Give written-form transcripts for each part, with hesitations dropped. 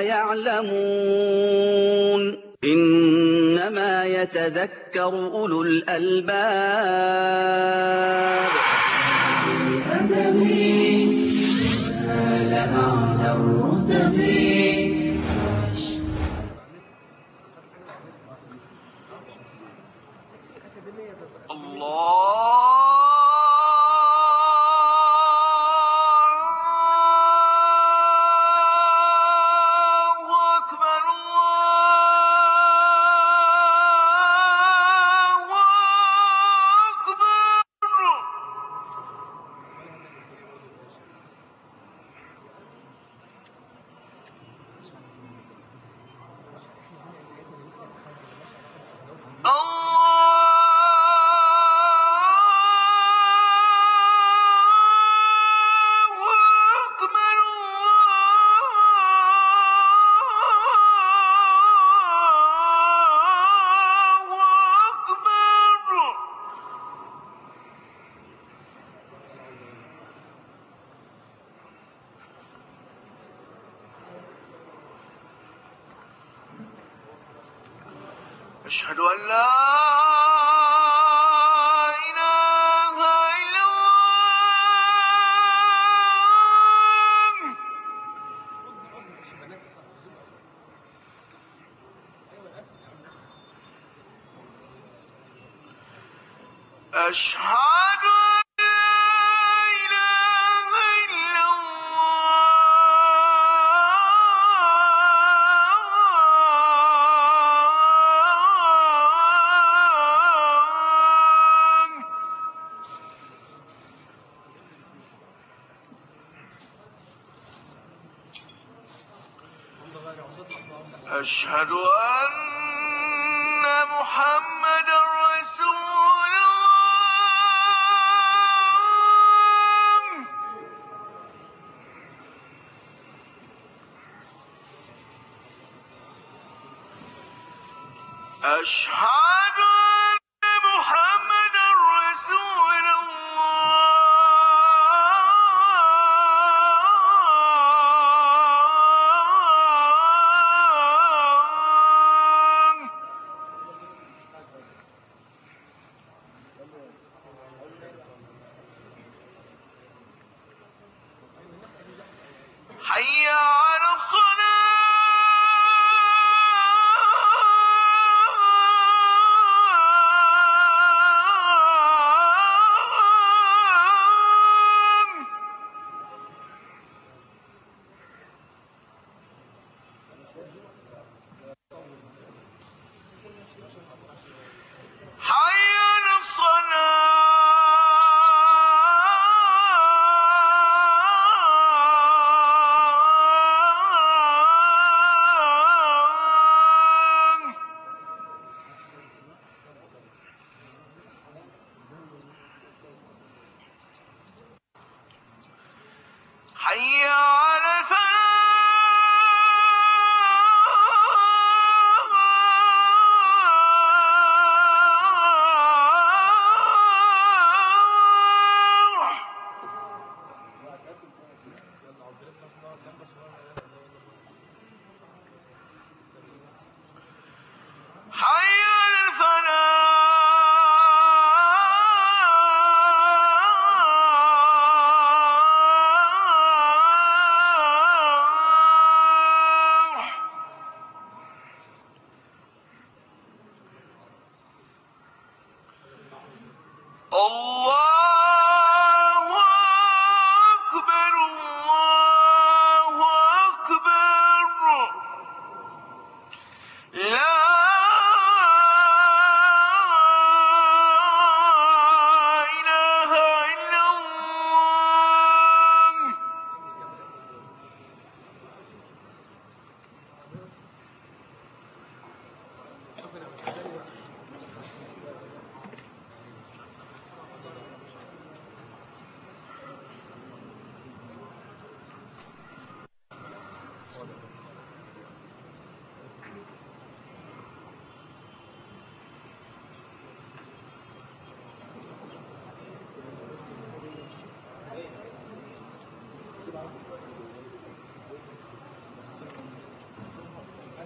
يعلمون إنما يتذكر أولو الألباب أشهد أن لا إله إلا الله أشهد أشهد أن محمدا رسول الله أشهد أن محمدا رسول حي على الصلاة حي على الصلاة حي على الفلاح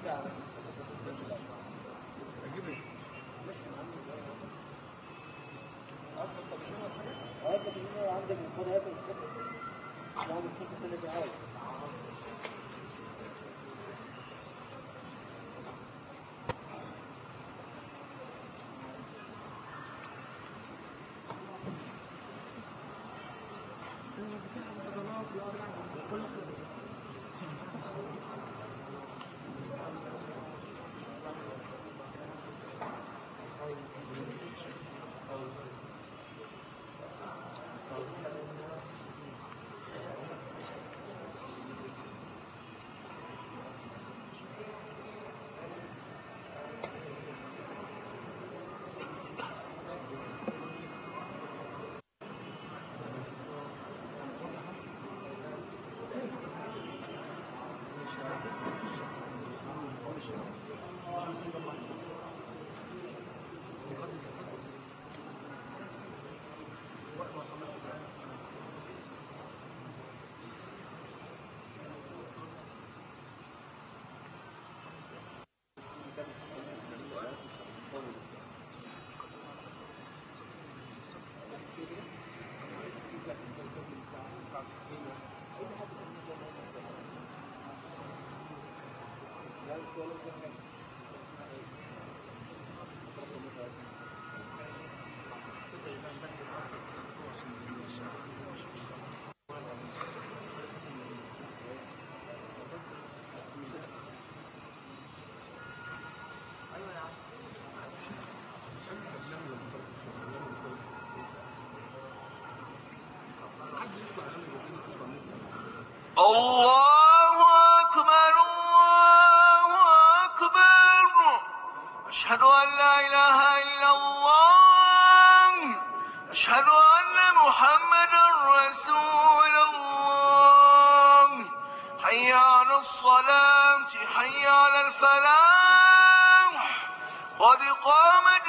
الله أكبر الله أكبر أشهد أن لا إله إلا الله أشهد أن محمدا رسول الله حي على الصلاة حي على الفلاح قد قامت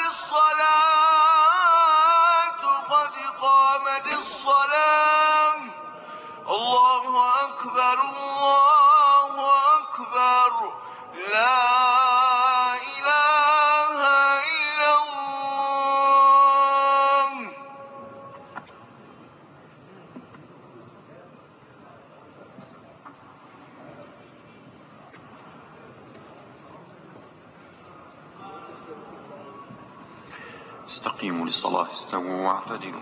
الصلاة قد قامت الصلاة الله أكبر الله أكبر لا إله إلا الله. استقيموا للصلاة استووا واعتدلوا.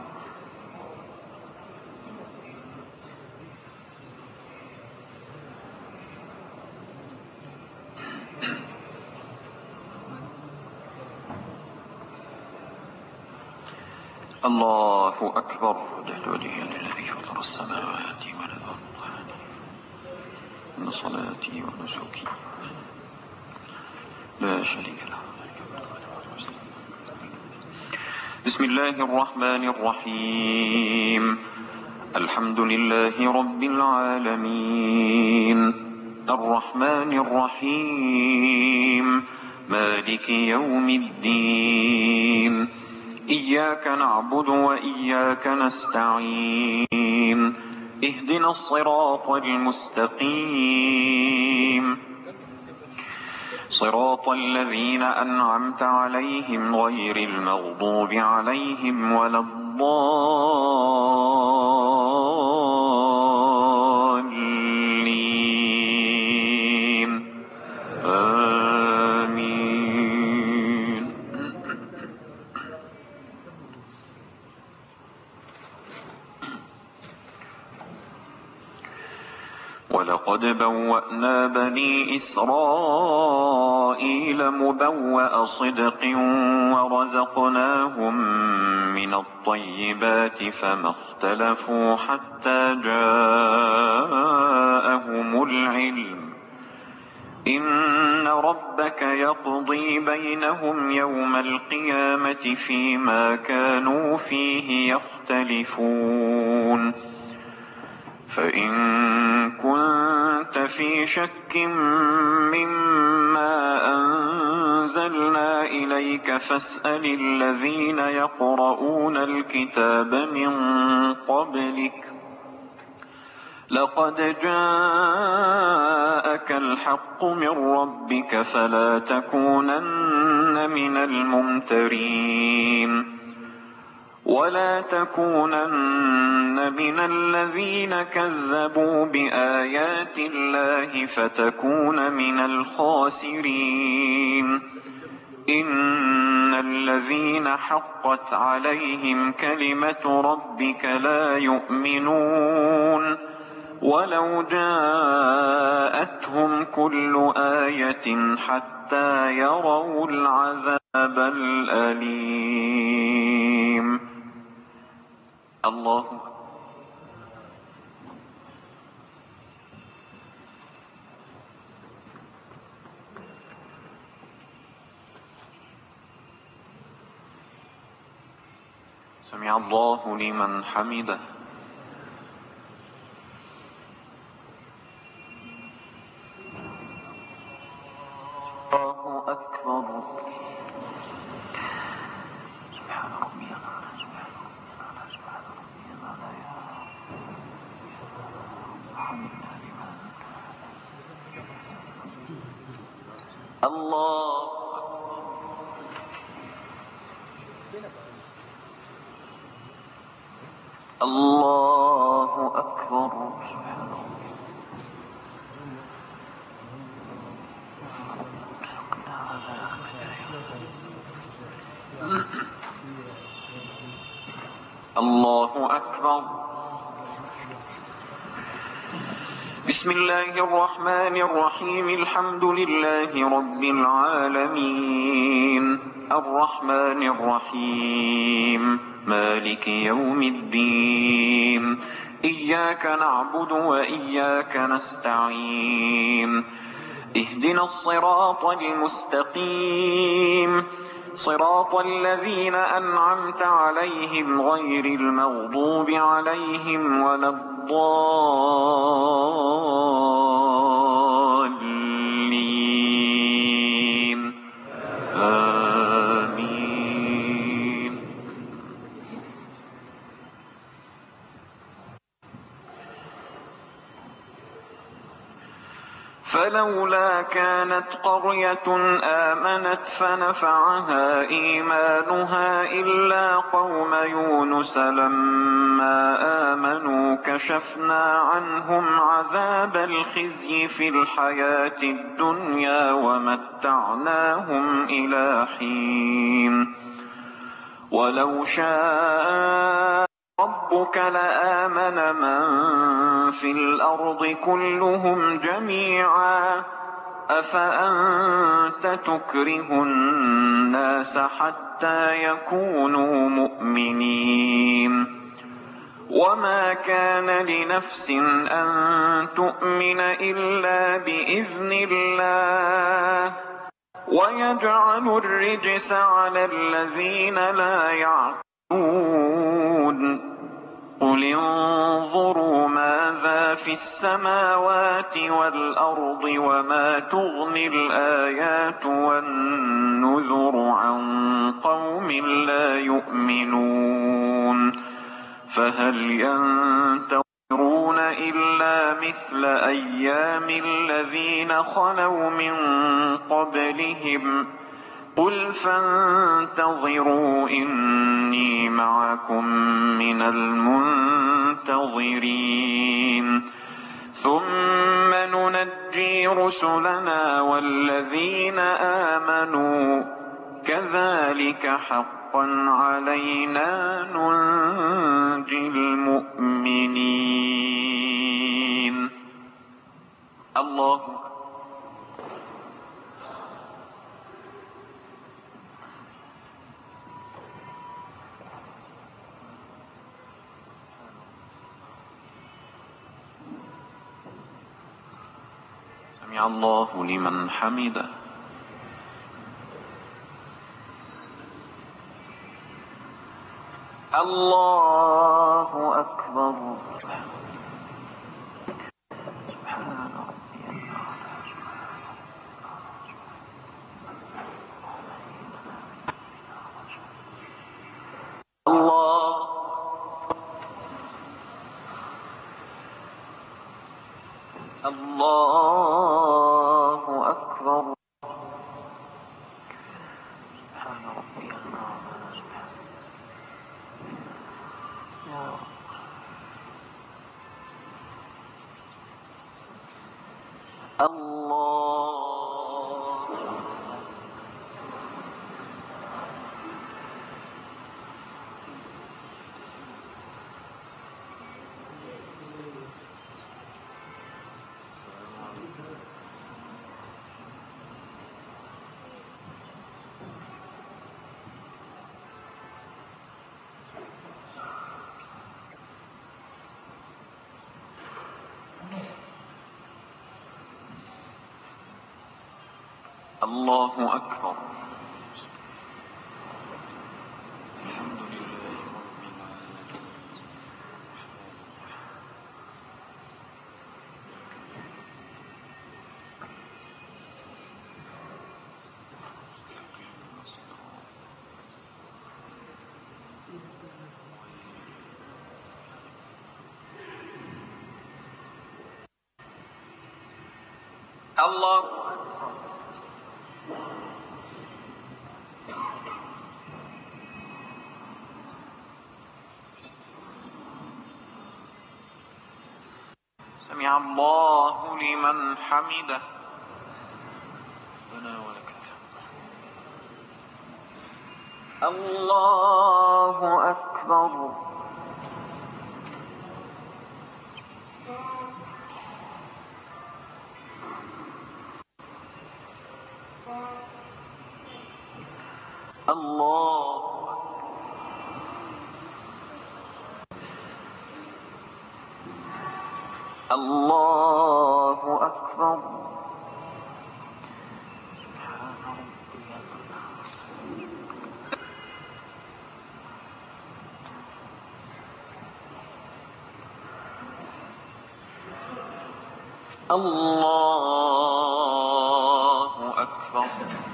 الله أكبر. وجهت وجهي للذي فطر السماوات والأرض إن صلاتي ونسكي لا شريك له. بسم الله الرحمن الرحيم الحمد لله رب العالمين الرحمن الرحيم مالك يوم الدين إياك نعبد وإياك نستعين اهدنا الصراط المستقيم صراط الذين أنعمت عليهم غير المغضوب عليهم ولا الضالين آمين. ولقد بوأنا بني إسرائيل مبوأ صدق ورزقناهم من الطيبات فما اختلفوا حتى جاءهم العلم إن ربك يقضي بينهم يوم القيامة فيما كانوا فيه يختلفون فإن كنت في شك مما أنزلنا إليك فاسأل الذين يقرؤون الكتاب من قبلك لقد جاءك الحق من ربك فلا تكونن من الممترين ولا تكونن من الذين كذبوا بآيات الله فتكون من الخاسرين إن الذين حقت عليهم كلمة ربك لا يؤمنون ولو جاءتهم كل آية حتى يروا العذاب الأليم. الله سمع الله لمن حمده. الله أكبر. سبحان ربي الأعلى سبحان ربي الأعلى سبحان ربي الأعلى يا حمدنا لمن الله الله أكبر. سبحان ربي الله أكبر. بسم الله الرحمن الرحيم الحمد لله رب العالمين الرحمن الرحيم مالك يوم الدين إياك نعبد وإياك نستعين اهدنا الصراط المستقيم صراط الذين أنعمت عليهم غير المغضوب عليهم ولا الضالين آمين. فلولا كانت قرية آمنت فنفعها إيمانها إلا قوم يونس لما آمنوا كشفنا عنهم عذاب الخزي في الحياة الدنيا ومتعناهم إلى حين ولو شاء ربك لآمن من في الأرض كلهم جميعا أفأنت تكره الناس حتى يكونوا مؤمنين وما كان لنفس أن تؤمن إلا بإذن الله ويجعل الرجس على الذين لا يعقلون قل انظروا ماذا في السماوات والأرض وما تغني الآيات والنذر عن قوم لا يؤمنون فهل ينتظرون إلا مثل أيام الذين خلوا من قبلهم قل فانتظروا إني معكم من المنتظرين ثم ننجي رسلنا والذين آمنوا كذلك حقا علينا ننجي المؤمنين. الله سمع الله لمن حمده. الله أكبر. سبحان ربي الله الله أكبر. سبحان ربي الأعلى. سبحان الله. الله أكبر. الحمد لله رب العالمين. الله سمع الله لمن حمده. ربنا ولك الحمد. الله أكبر. الله الله أكبر. سبحان ربي الأعلى. الله أكبر.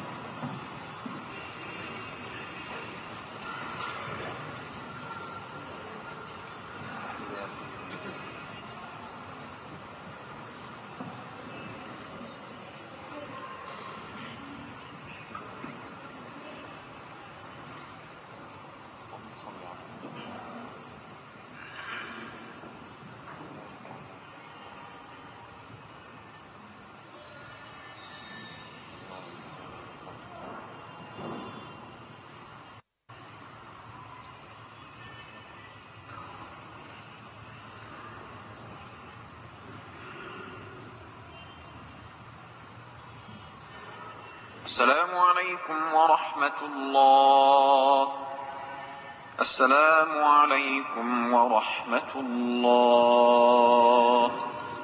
السلام عليكم ورحمة الله. السلام عليكم ورحمة الله.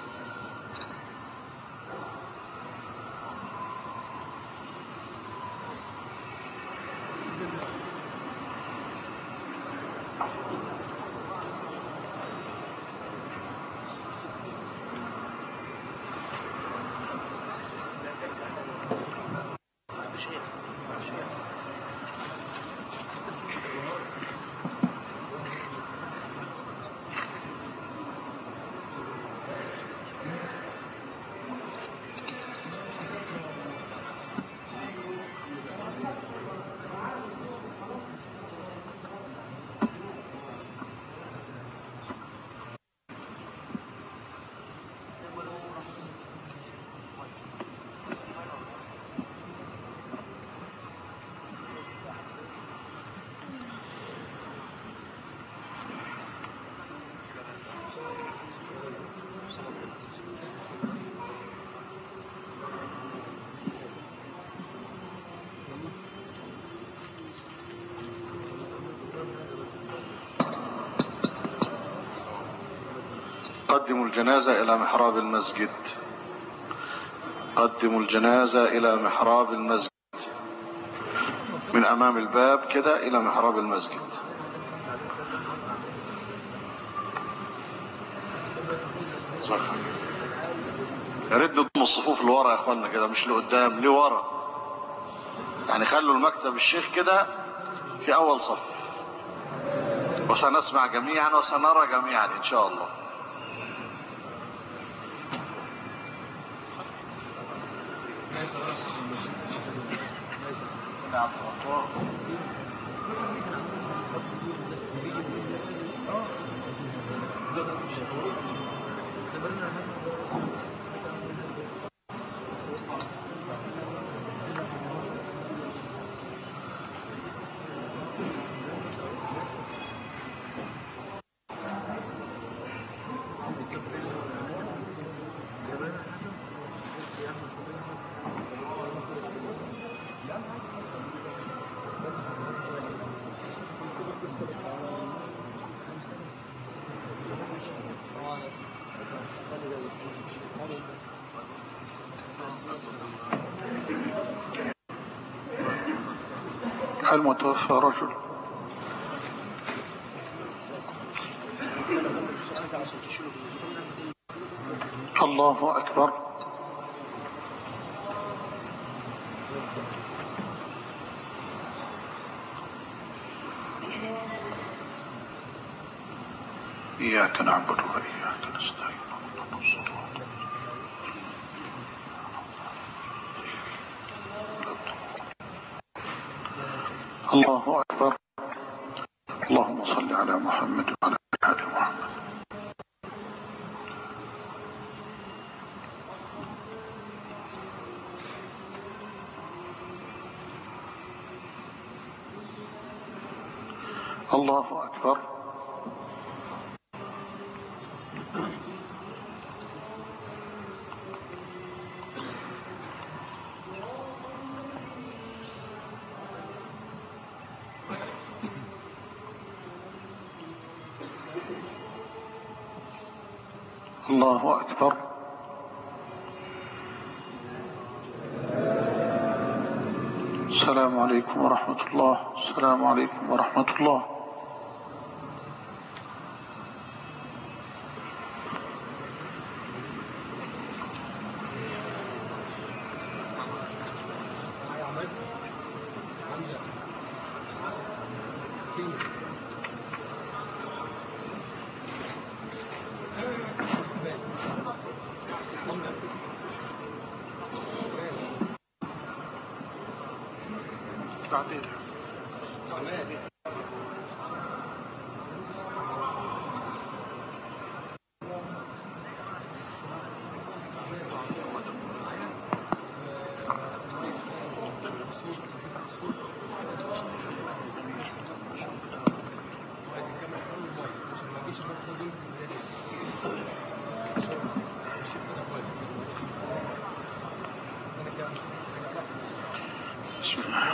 قدموا الجنازة إلى محراب المسجد. قدموا الجنازة إلى محراب المسجد، من أمام الباب كده إلى محراب المسجد. يا ريت نضم الصفوف لورا يا اخوانا كده، مش لقدام، لورا. يعني خلوا المكتب الشيخ كده في أول صف، وسنسمع جميعا وسنرى جميعا إن شاء الله. المتوفى رجل. الله أكبر. إياك نعبد وإياك نستعين. الله أكبر. اللهم صل على محمد وعلى آل محمد. الله أكبر. الله أكبر. السلام عليكم ورحمة الله. السلام عليكم ورحمة الله. بسم الله.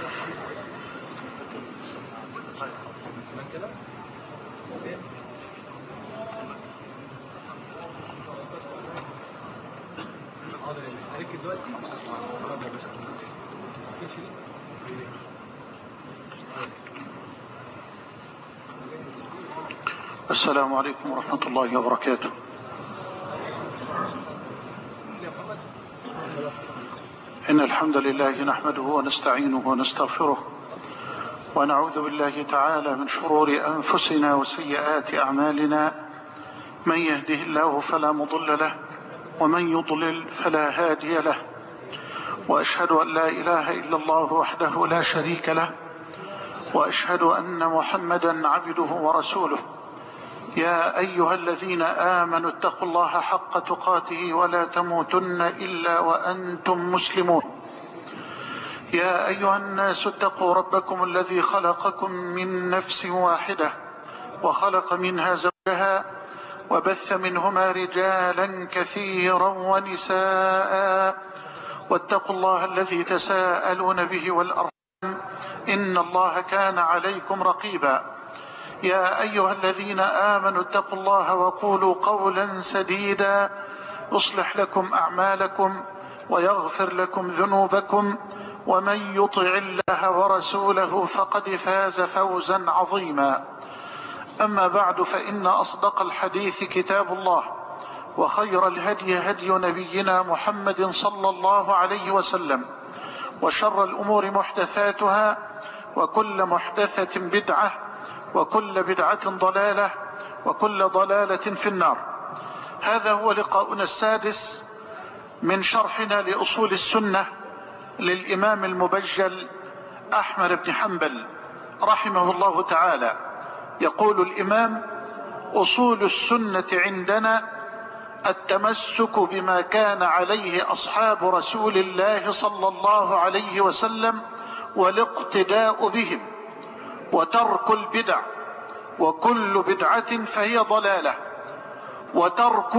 السلام عليكم ورحمة الله وبركاته. إن الحمد لله نحمده ونستعينه ونستغفره ونعوذ بالله تعالى من شرور أنفسنا وسيئات أعمالنا. من يهده الله فلا مضل له ومن يضلل فلا هادي له، وأشهد أن لا إله إلا الله وحده لا شريك له، وأشهد أن محمدا عبده ورسوله. يا أيها الذين آمنوا اتقوا الله حق تقاته ولا تموتن إلا وأنتم مسلمون. يا أيها الناس اتقوا ربكم الذي خلقكم من نفس واحدة وخلق منها زوجها وبث منهما رجالا كثيرا ونساء، واتقوا الله الذي تساءلون به والأرحام إن الله كان عليكم رقيبا. يا أيها الذين آمنوا اتقوا الله وقولوا قولا سديدا يصلح لكم أعمالكم ويغفر لكم ذنوبكم، ومن يطع الله ورسوله فقد فاز فوزا عظيما. أما بعد، فإن أصدق الحديث كتاب الله، وخير الهدي هدي نبينا محمد صلى الله عليه وسلم، وشر الأمور محدثاتها، وكل محدثة بدعة، وكل بدعة ضلالة، وكل ضلالة في النار. هذا هو لقاؤنا السادس من شرحنا لأصول السنة للإمام المبجل أحمد بن حنبل رحمه الله تعالى يقول الإمام: أصول السنة عندنا التمسك بما كان عليه أصحاب رسول الله صلى الله عليه وسلم والاقتداء بهم، وترك البدع، وكل بدعة فهي ضلالة، وترك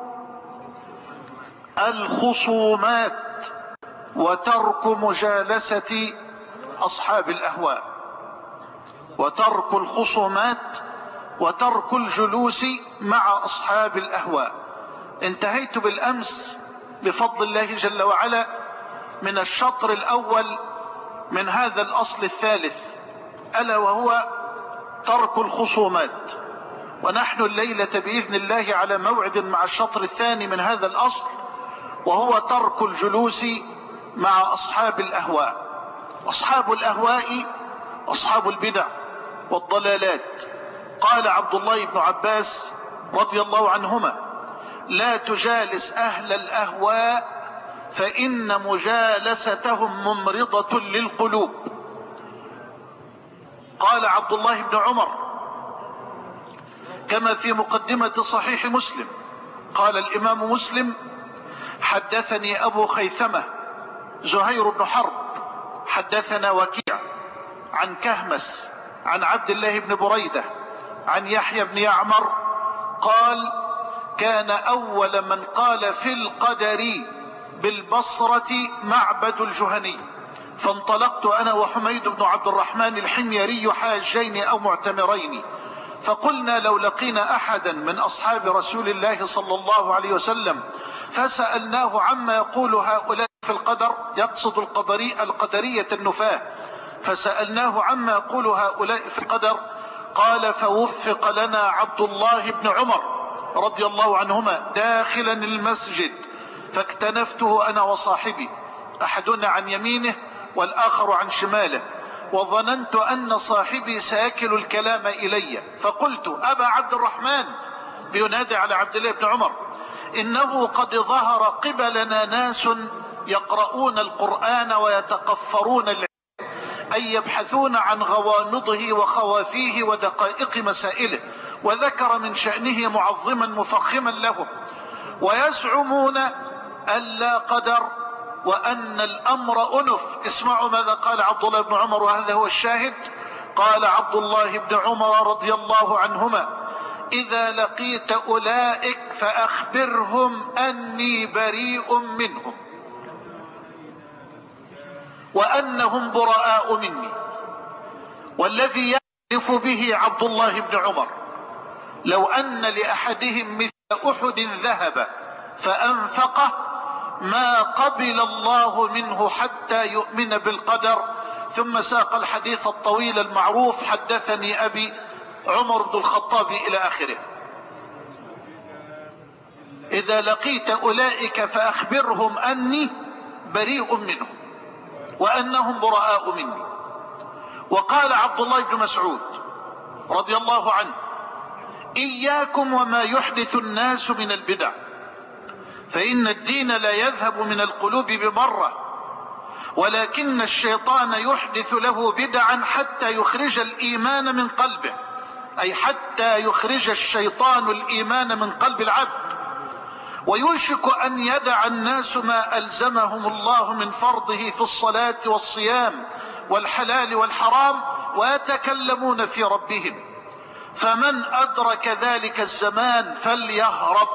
الخصومات، وترك مجالسة أصحاب الأهواء، وترك الخصومات، وترك الجلوس مع أصحاب الأهواء. انتهيت بالأمس بفضل الله جل وعلا من الشطر الأول من هذا الأصل الثالث، ألا وهو ترك الخصومات، ونحن الليلة بإذن الله على موعد مع الشطر الثاني من هذا الأصل، وهو ترك الجلوس مع أصحاب الأهواء. أصحاب الأهواء أصحاب البدع والضلالات. قال عبد الله بن عباس رضي الله عنهما: لا تجالس أهل الأهواء فإن مجالستهم ممرضة للقلوب. قال عبد الله بن عمر كما في مقدمة صحيح مسلم، قال الإمام مسلم: حدثني أبو خيثمة زهير بن حرب حدثنا وكيع عن كهمس عن عبد الله بن بريدة عن يحيى بن يعمر قال: كان أول من قال في القدر بالبصرة معبد الجهني، فانطلقت أنا وحميد بن عبد الرحمن الحميري حاجين أو معتمرين، فقلنا لو لقينا أحدا من أصحاب رسول الله صلى الله عليه وسلم فسألناه عما يقول هؤلاء في القدر، يقصد القدرية النفاة، فسألناه عما يقول هؤلاء في القدر، قال: فوفق لنا عبد الله بن عمر رضي الله عنهما داخلا المسجد، فاكتنفته أنا وصاحبي، أحدنا عن يمينه والآخر عن شماله، وظننت أن صاحبي سيكل الكلام إلي، فقلت: أبا عبد الرحمن، بينادي على عبد الله بن عمر، إنه قد ظهر قبلنا ناس يقرؤون القرآن ويتقفرون العلم، أي يبحثون عن غوامضه وخوافيه ودقائق مسائله، وذكر من شأنه معظما مفخما له، ويزعمون أن لا قدر وأن الأمر أنف. اسمعوا ماذا قال عبد الله بن عمر، وهذا هو الشاهد. قال عبد الله بن عمر رضي الله عنهما: إذا لقيت أولئك فأخبرهم أني بريء منهم وأنهم براء مني. والذي يعرف به عبد الله بن عمر لو أن لأحدهم مثل أحد ذهب فأنفقه ما قبل الله منه حتى يؤمن بالقدر. ثم ساق الحديث الطويل المعروف: حدثني أبي عمر بن الخطاب إلى آخره. إذا لقيت أولئك فأخبرهم أني بريء منهم وأنهم براء مني. وقال عبد الله بن مسعود رضي الله عنه: إياكم وما يحدث الناس من البدع، فإن الدين لا يذهب من القلوب بمرة، ولكن الشيطان يحدث له بدعا حتى يخرج الإيمان من قلبه، أي حتى يخرج الشيطان الإيمان من قلب العبد. ويوشك أن يدع الناس ما ألزمهم الله من فرضه في الصلاة والصيام والحلال والحرام ويتكلمون في ربهم، فمن أدرك ذلك الزمان فليهرب،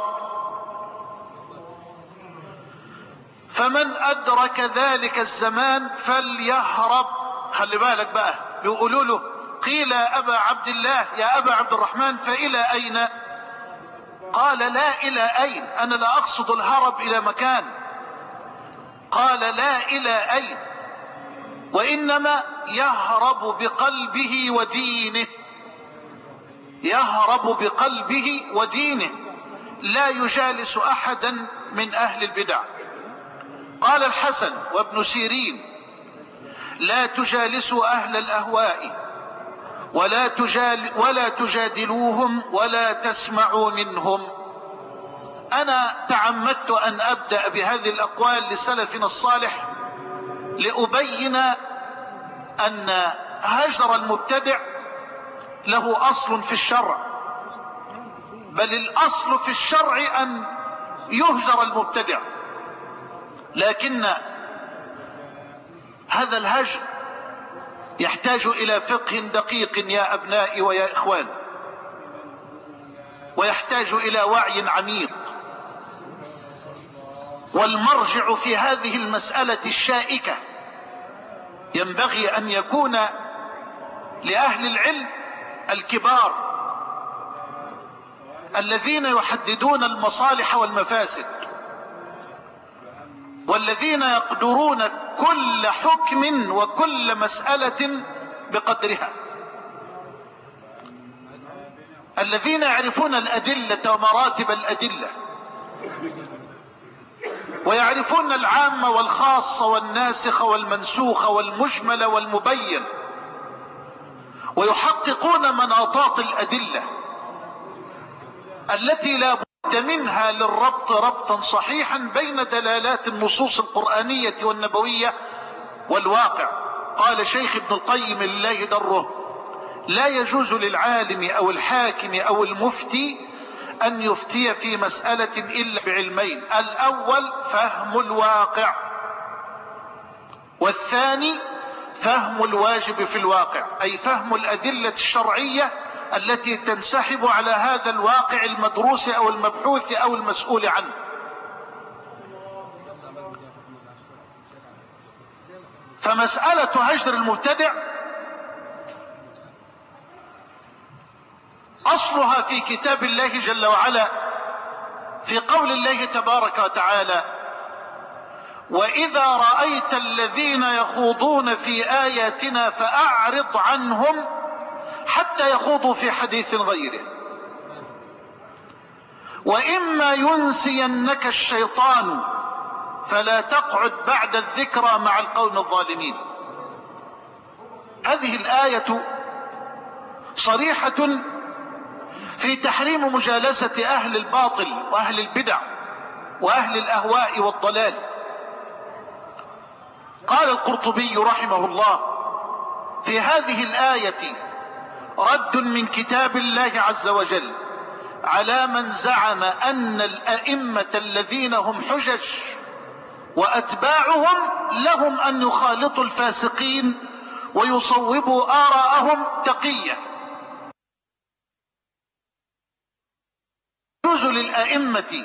فمن أدرك ذلك الزمان فليهرب. خلي بالك بقى، بيقولوا له: قيل يا أبا عبد الله، يا أبا عبد الرحمن، فإلى أين؟ قال: لا إلى أين، أنا لا أقصد الهرب إلى مكان. قال: لا إلى أين، وإنما يهرب بقلبه ودينه، يهرب بقلبه ودينه، لا يجالس أحدا من أهل البدع. قال الحسن وابن سيرين: لا تجالسوا أهل الأهواء ولا تجادلوهم ولا تسمعوا منهم. أنا تعمدت أن أبدأ بهذه الأقوال لسلفنا الصالح لأبين أن هجر المبتدع له أصل في الشرع، بل الأصل في الشرع أن يهجر المبتدع، لكن هذا الهجر يحتاج إلى فقه دقيق يا أبنائي ويا إخوان، ويحتاج إلى وعي عميق. والمرجع في هذه المسألة الشائكة ينبغي أن يكون لأهل العلم الكبار الذين يحددون المصالح والمفاسد، والذين يقدرون كل حكم وكل مسألة بقدرها، الذين يعرفون الأدلة ومراتب الأدلة، ويعرفون العامة والخاصة والناسخ والمنسوخ والمجمل والمبين، ويحققون مناطات الأدلة التي لا بد منها للربط ربطا صحيحا بين دلالات النصوص القرآنية والنبوية والواقع. قال شيخ ابن القيم لله دره: لا يجوز للعالم أو الحاكم أو المفتي أن يفتي في مسألة إلا بعلمين: الأول فهم الواقع، والثاني فهم الواجب في الواقع، أي فهم الأدلة الشرعية التي تنسحب على هذا الواقع المدروس أو المبحوث أو المسؤول عنه. فمسألة هجر المبتدع أصلها في كتاب الله جل وعلا في قول الله تبارك وتعالى: وإذا رأيت الذين يخوضون في آياتنا فأعرض عنهم حتى يخوضوا في حديث غيره، وإما ينسينك الشيطان فلا تقعد بعد الذكرى مع القوم الظالمين. هذه الآية صريحة في تحريم مجالسة أهل الباطل وأهل البدع وأهل الأهواء والضلال. قال القرطبي رحمه الله في هذه الآية رد من كتاب الله عز وجل على من زعم أن الأئمة الذين هم حجج وأتباعهم لهم أن يخالطوا الفاسقين ويصوبوا آراءهم تقية. يجوز للأئمة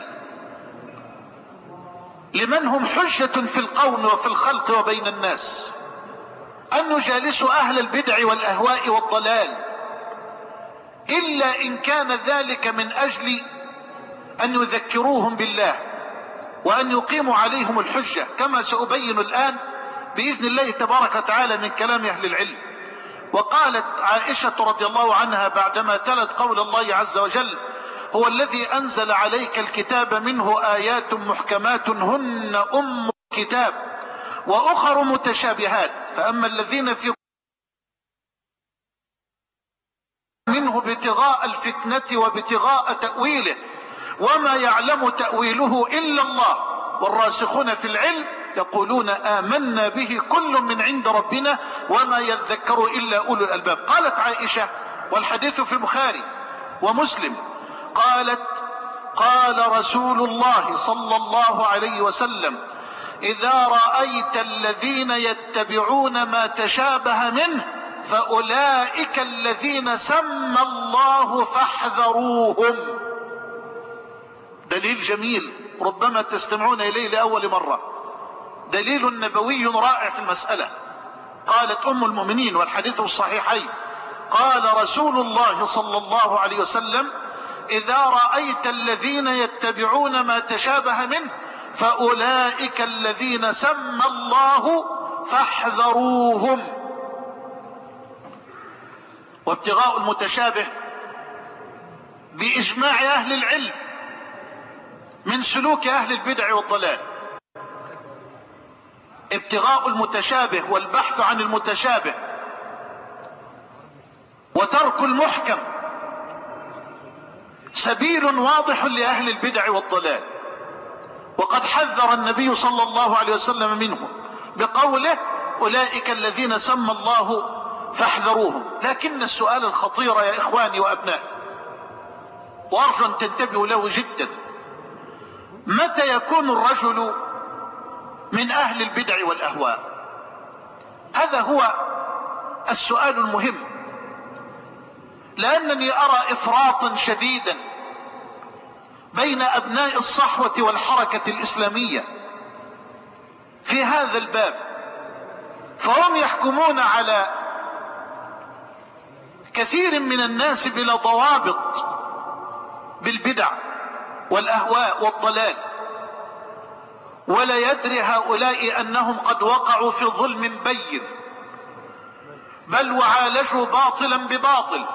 لمن هم حجة في القوم وفي الخلق وبين الناس أن يجالسوا أهل البدع والأهواء والضلال، إلا إن كان ذلك من أجل أن يذكروهم بالله وأن يقيموا عليهم الحجة، كما سأبين الآن بإذن الله تبارك وتعالى من كلام أهل العلم. وقالت عائشة رضي الله عنها بعدما تلت قول الله عز وجل: هو الذي أنزل عليك الكتاب منه آيات محكمات هن أم الكتاب وأخر متشابهات فأما الذين في منه ابتغاء الفتنة وابتغاء تأويله وما يعلم تأويله إلا الله والراسخون في العلم يقولون آمنا به كل من عند ربنا وما يذكر إلا أولو الألباب. قالت عائشة والحديث في البخاري ومسلم قالت: قال رسول الله صلى الله عليه وسلم: إذا رأيت الذين يتبعون ما تشابه منه فأولئك الذين سمى الله فاحذروهم. دليل جميل ربما تستمعون إليه لأول مرة، دليل نبوي رائع في المسألة. قالت أم المؤمنين والحديث الصحيحين: قال رسول الله صلى الله عليه وسلم: إذا رأيت الذين يتبعون ما تشابه منه فأولئك الذين سمى الله فاحذروهم. وابتغاء المتشابه بإجماع أهل العلم من سلوك أهل البدع والضلال. ابتغاء المتشابه والبحث عن المتشابه وترك المحكم سبيل واضح لأهل البدع والضلال، وقد حذر النبي صلى الله عليه وسلم منه بقوله: أولئك الذين سمى الله فاحذروهم. لكن السؤال الخطير يا إخواني وأبنائي، وأرجو أن تنتبهوا له جدا، متى يكون الرجل من أهل البدع والأهواء؟ هذا هو السؤال المهم، لأنني أرى إفراطا شديدا بين أبناء الصحوة والحركة الإسلامية في هذا الباب، فهم يحكمون على كثير من الناس بلا ضوابط بالبدع والأهواء والضلال، ولا يدري هؤلاء أنهم قد وقعوا في ظلم بين، بل وعالجوا باطلا بباطل،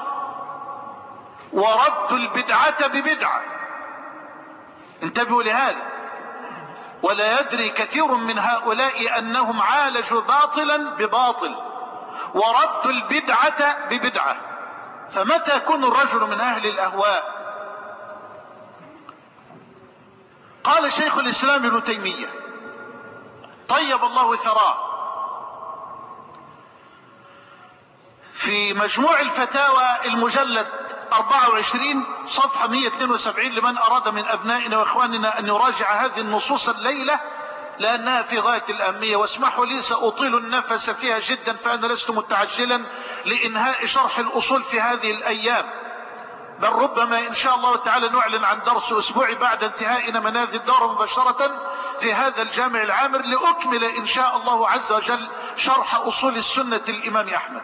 وردوا البدعة ببدعة. انتبهوا لهذا. ولا يدري كثير من هؤلاء أنهم عالجوا باطلا بباطل، وردوا البدعة ببدعة. فمتى يكون الرجل من أهل الأهواء؟ قال شيخ الإسلام ابن تيمية طيب الله ثراه في مجموع الفتاوى المجلد 24 صفحة 172 لمن أراد من أبنائنا وإخواننا أن يراجع هذه النصوص الليلة، لأنها في غاية الأهمية. واسمحوا لي سأطيل النفس فيها جدا، فأنا لست متعجلا لإنهاء شرح الأصول في هذه الأيام، بل ربما إن شاء الله تعالى نعلن عن درس أسبوعي بعد انتهائنا من هذه الدورة مباشرة في هذا الجامع العامر، لأكمل إن شاء الله عز وجل شرح أصول السنة الإمام أحمد.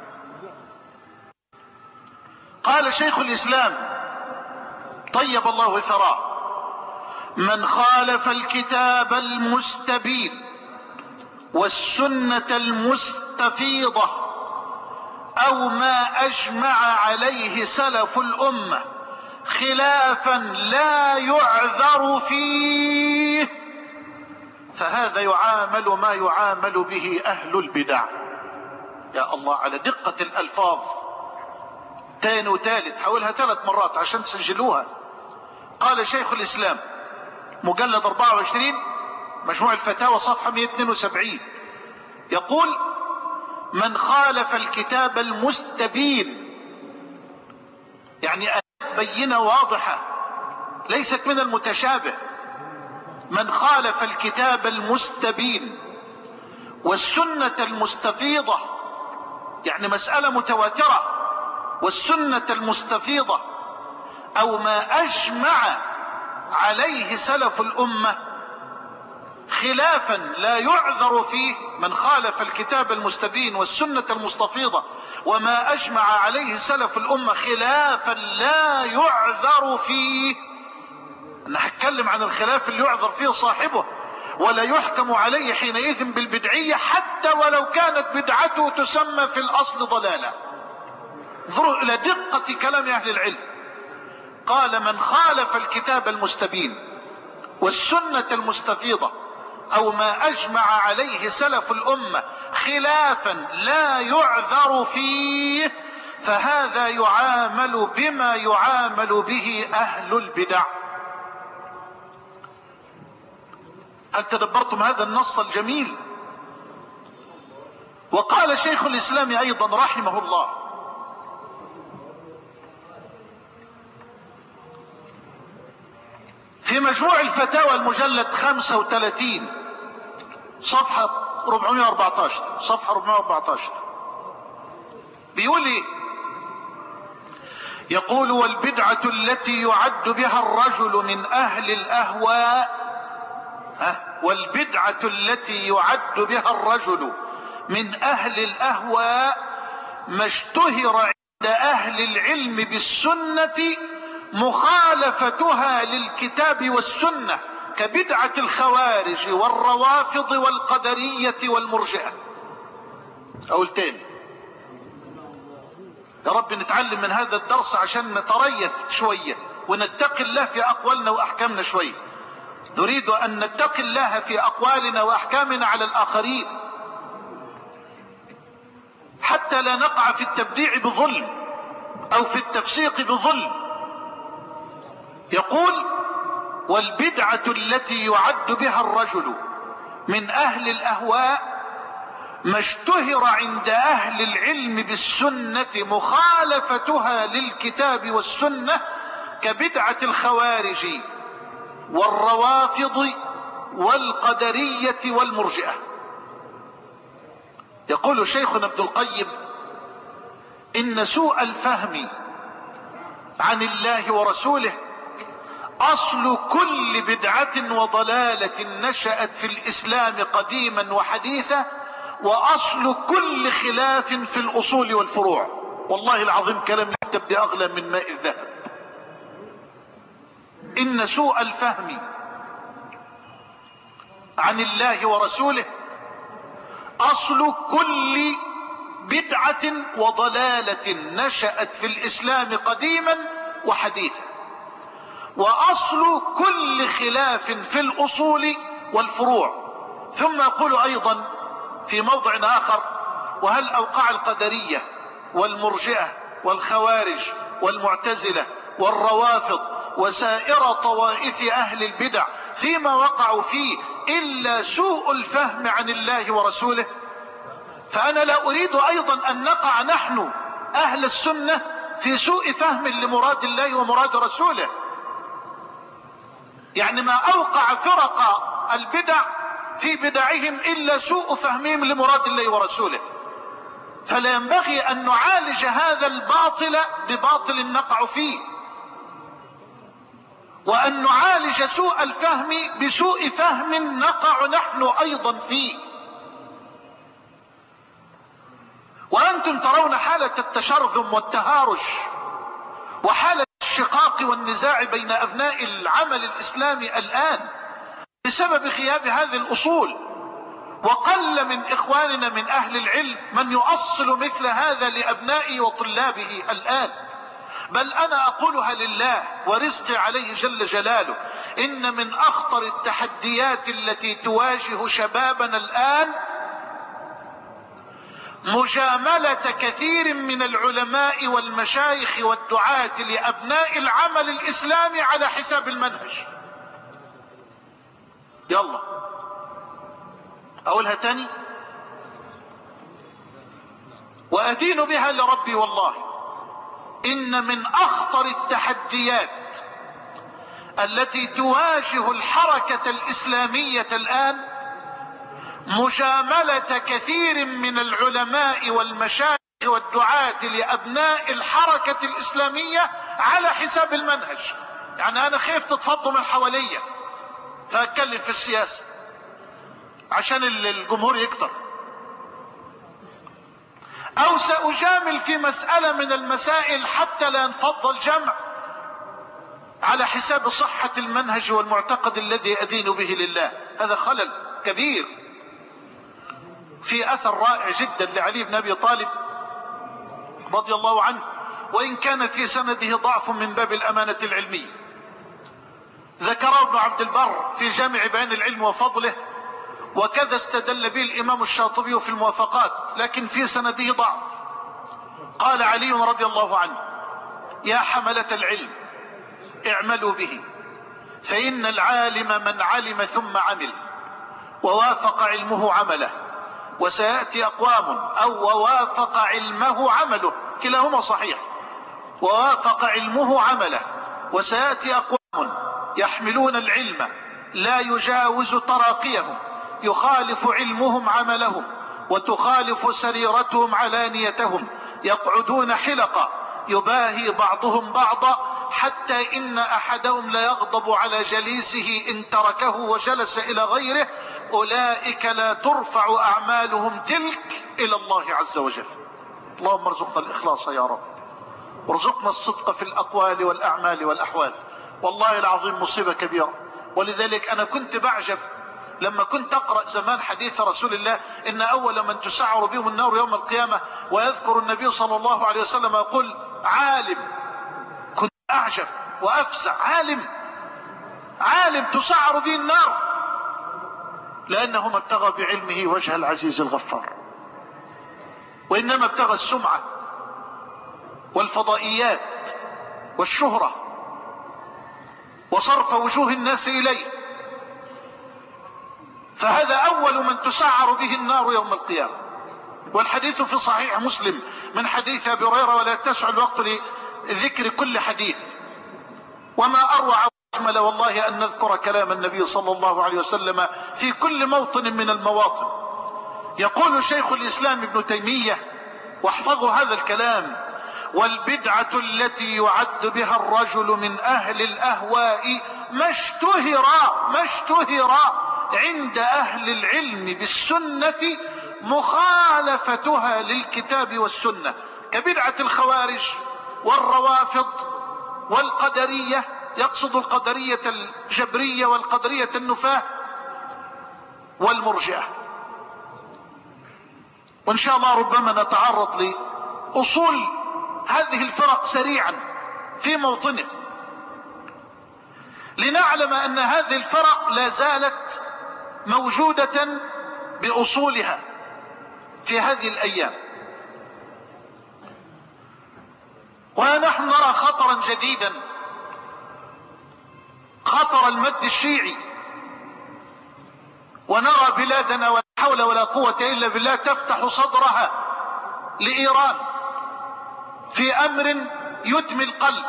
قال شيخ الإسلام طيب الله ثراه: من خالف الكتاب المستبين والسنة المستفيضة أو ما أجمع عليه سلف الأمة خلافا لا يعذر فيه، فهذا يعامل ما يعامل به أهل البدع. يا الله على دقة الألفاظ، تاني وتالت، حاولها 3 مرات عشان تسجلوها. قال شيخ الإسلام مجلد 24 مجموع الفتاوى صفحة 172 يقول: من خالف الكتاب المستبين، يعني بينة واضحة ليست من المتشابه، من خالف الكتاب المستبين والسنة المستفيضة، يعني مسألة متواترة، والسنة المستفيضة أو ما أجمع عليه سلف الأمة خلافا لا يعذر فيه. من خالف الكتاب المستبين والسنة المستفيضة وما أجمع عليه سلف الأمة خلافا لا يعذر فيه، أنا هتكلم عن الخلاف اللي يعذر فيه صاحبه ولا يحكم عليه حينئذ بالبدعية حتى ولو كانت بدعته تسمى في الأصل ضلالة. انظروا إلى دقة كلام أهل العلم. قال: من خالف الكتاب المستبين والسنة المستفيضة أو ما أجمع عليه سلف الأمة خلافا لا يعذر فيه، فهذا يعامل بما يعامل به أهل البدع. هل تدبرتم هذا النص الجميل؟ وقال شيخ الإسلام أيضا رحمه الله: في مجموع الفتاوى المجلد 35 صفحة 414 صفحة 414 بيقول ايه؟ يقول: والبدعة التي يعد بها الرجل من أهل الأهواء، والبدعة التي يعد بها الرجل من أهل الأهواء ما اشتهر عند أهل العلم بالسنة مخالفتها للكتاب والسنة، كبدعة الخوارج والروافض والقدرية والمرجئة. أقول تاني يا رب نتعلم من هذا الدرس عشان نتريث شوية ونتقي الله في أقوالنا وأحكامنا شوية. نريد أن نتقي الله في أقوالنا وأحكامنا على الآخرين حتى لا نقع في التبديع بظلم أو في التفسيق بظلم. يقول: والبدعة التي يعد بها الرجل من أهل الأهواء ما اشتهر عند أهل العلم بالسنة مخالفتها للكتاب والسنة كبدعة الخوارج والروافض والقدرية والمرجئة. يقول شيخنا ابن القيم: إن سوء الفهم عن الله ورسوله أصل كل بدعة وضلالة نشأت في الإسلام قديما وحديثا، وأصل كل خلاف في الأصول والفروع. والله العظيم كلام يكتب بأغلى من ماء الذهب. إن سوء الفهم عن الله ورسوله أصل كل بدعة وضلالة نشأت في الإسلام قديما وحديثا، وأصل كل خلاف في الأصول والفروع. ثم يقول أيضا في موضع آخر: وهل أوقع القدرية والمرجئة والخوارج والمعتزلة والروافض وسائر طوائف أهل البدع فيما وقعوا فيه إلا سوء الفهم عن الله ورسوله؟ فأنا لا أريد أيضا أن نقع نحن أهل السنة في سوء فهم لمراد الله ومراد رسوله. يعني ما أوقع فرق البدع في بدعهم إلا سوء فهمهم لمراد الله ورسوله. فلا ينبغي أن نعالج هذا الباطل بباطل نقع فيه، وأن نعالج سوء الفهم بسوء فهم نقع نحن أيضا فيه. وأنتم ترون حالة التشرذم والتهارش وحالة الشقاق والنزاع بين أبناء العمل الإسلامي الآن بسبب غياب هذه الأصول، وقل من إخواننا من أهل العلم من يؤصل مثل هذا لأبنائه وطلابه الآن. بل أنا أقولها لله ورزقي عليه جل جلاله: إن من أخطر التحديات التي تواجه شبابنا الآن مجاملة كثير من العلماء والمشايخ والدعاة لأبناء العمل الإسلامي على حساب المنهج. يلا أقولها تاني وأدين بها لربي والله: إن من أخطر التحديات التي تواجه الحركة الإسلامية الآن مجاملة كثير من العلماء والمشايخ والدعاة لأبناء الحركة الإسلامية على حساب المنهج. يعني أنا خايف تتفضوا من حواليا فأتكلم في السياسة عشان الجمهور يكتر، أو سأجامل في مسألة من المسائل حتى لا ينفض الجمع على حساب صحة المنهج والمعتقد الذي أدين به لله. هذا خلل كبير. في أثر رائع جدا لعلي بن أبي طالب رضي الله عنه، وإن كان في سنده ضعف من باب الأمانة العلمية، ذكره ابن عبد البر في جامع بيان العلم وفضله، وكذا استدل به الإمام الشاطبي في الموافقات، لكن في سنده ضعف. قال علي رضي الله عنه: يا حملة العلم اعملوا به، فإن العالم من علم ثم عمل ووافق علمه عمله، وسيأتي أقوام أو ووافق علمه عمله، كلاهما صحيح، ووافق علمه عمله، وسيأتي أقوام يحملون العلم لا يجاوز تراقيهم، يخالف علمهم عملهم وتخالف سريرتهم علانيتهم، يقعدون حلقة يباهي بعضهم بعضا، حتى إن أحدهم لا يغضب على جليسه إن تركه وجلس إلى غيره. أولئك لا ترفع أعمالهم تلك إلى الله عز وجل. اللهم ارزقنا الإخلاص يا رب، وارزقنا الصدق في الأقوال والأعمال والأحوال. والله العظيم مصيبة كبيرة. ولذلك أنا كنت بعجب لما كنت أقرأ زمان حديث رسول الله: إن أول من تسعر بهم النار يوم القيامة، ويذكر النبي صلى الله عليه وسلم يقول: عالم. كنت أعجب وأفزع. عالم تسعر به النار، لأنه ما ابتغى بعلمه وجه العزيز الغفار، وإنما ابتغى السمعة والفضائيات والشهرة وصرف وجوه الناس إليه. فهذا أول من تسعر به النار يوم القيامة. والحديث في صحيح مسلم من حديث أبي هريرة، ولا يتسع الوقت لذكر كل حديث. وما أروع وأجمل والله أن نذكر كلام النبي صلى الله عليه وسلم في كل موطن من المواطن. يقول شيخ الإسلام ابن تيمية، واحفظوا هذا الكلام: والبدعة التي يعد بها الرجل من أهل الأهواء ما اشتهر عند أهل العلم بالسنة مخالفتها للكتاب والسنة، كبدعة الخوارج والروافض والقدرية، يقصد القدرية الجبرية والقدرية النفاة والمرجئة. وإن شاء الله ربما نتعرض لأصول هذه الفرق سريعا في موطنه، لنعلم أن هذه الفرق لا زالت موجودة بأصولها في هذه الأيام. ونحن نرى خطرا جديدا، خطر المد الشيعي، ونرى بلادنا ولا حول ولا قوة إلا بالله تفتح صدرها لإيران في أمر يدمي القلب.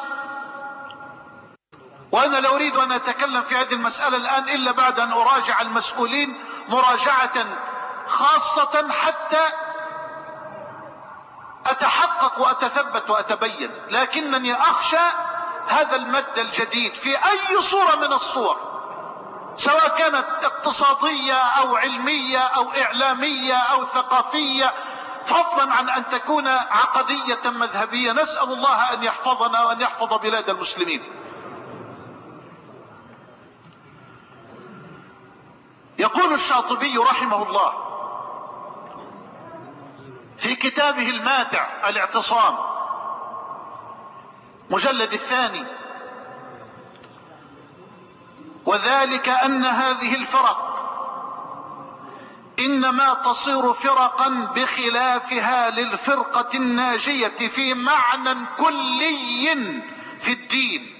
وأنا لا أريد أن أتكلم في هذه المسألة الآن إلا بعد أن أراجع المسؤولين مراجعة خاصة حتى أتحقق وأتثبت وأتبين. لكنني أخشى هذا المد الجديد في أي صورة من الصور، سواء كانت اقتصادية أو علمية أو إعلامية أو ثقافية، فضلا عن أن تكون عقدية مذهبية. نسأل الله أن يحفظنا وأن يحفظ بلاد المسلمين. يقول الشاطبي رحمه الله في كتابه الماتع الاعتصام مجلد 2: وذلك أن هذه الفرق إنما تصير فرقا بخلافها للفرقة الناجية في معنى كلي في الدين.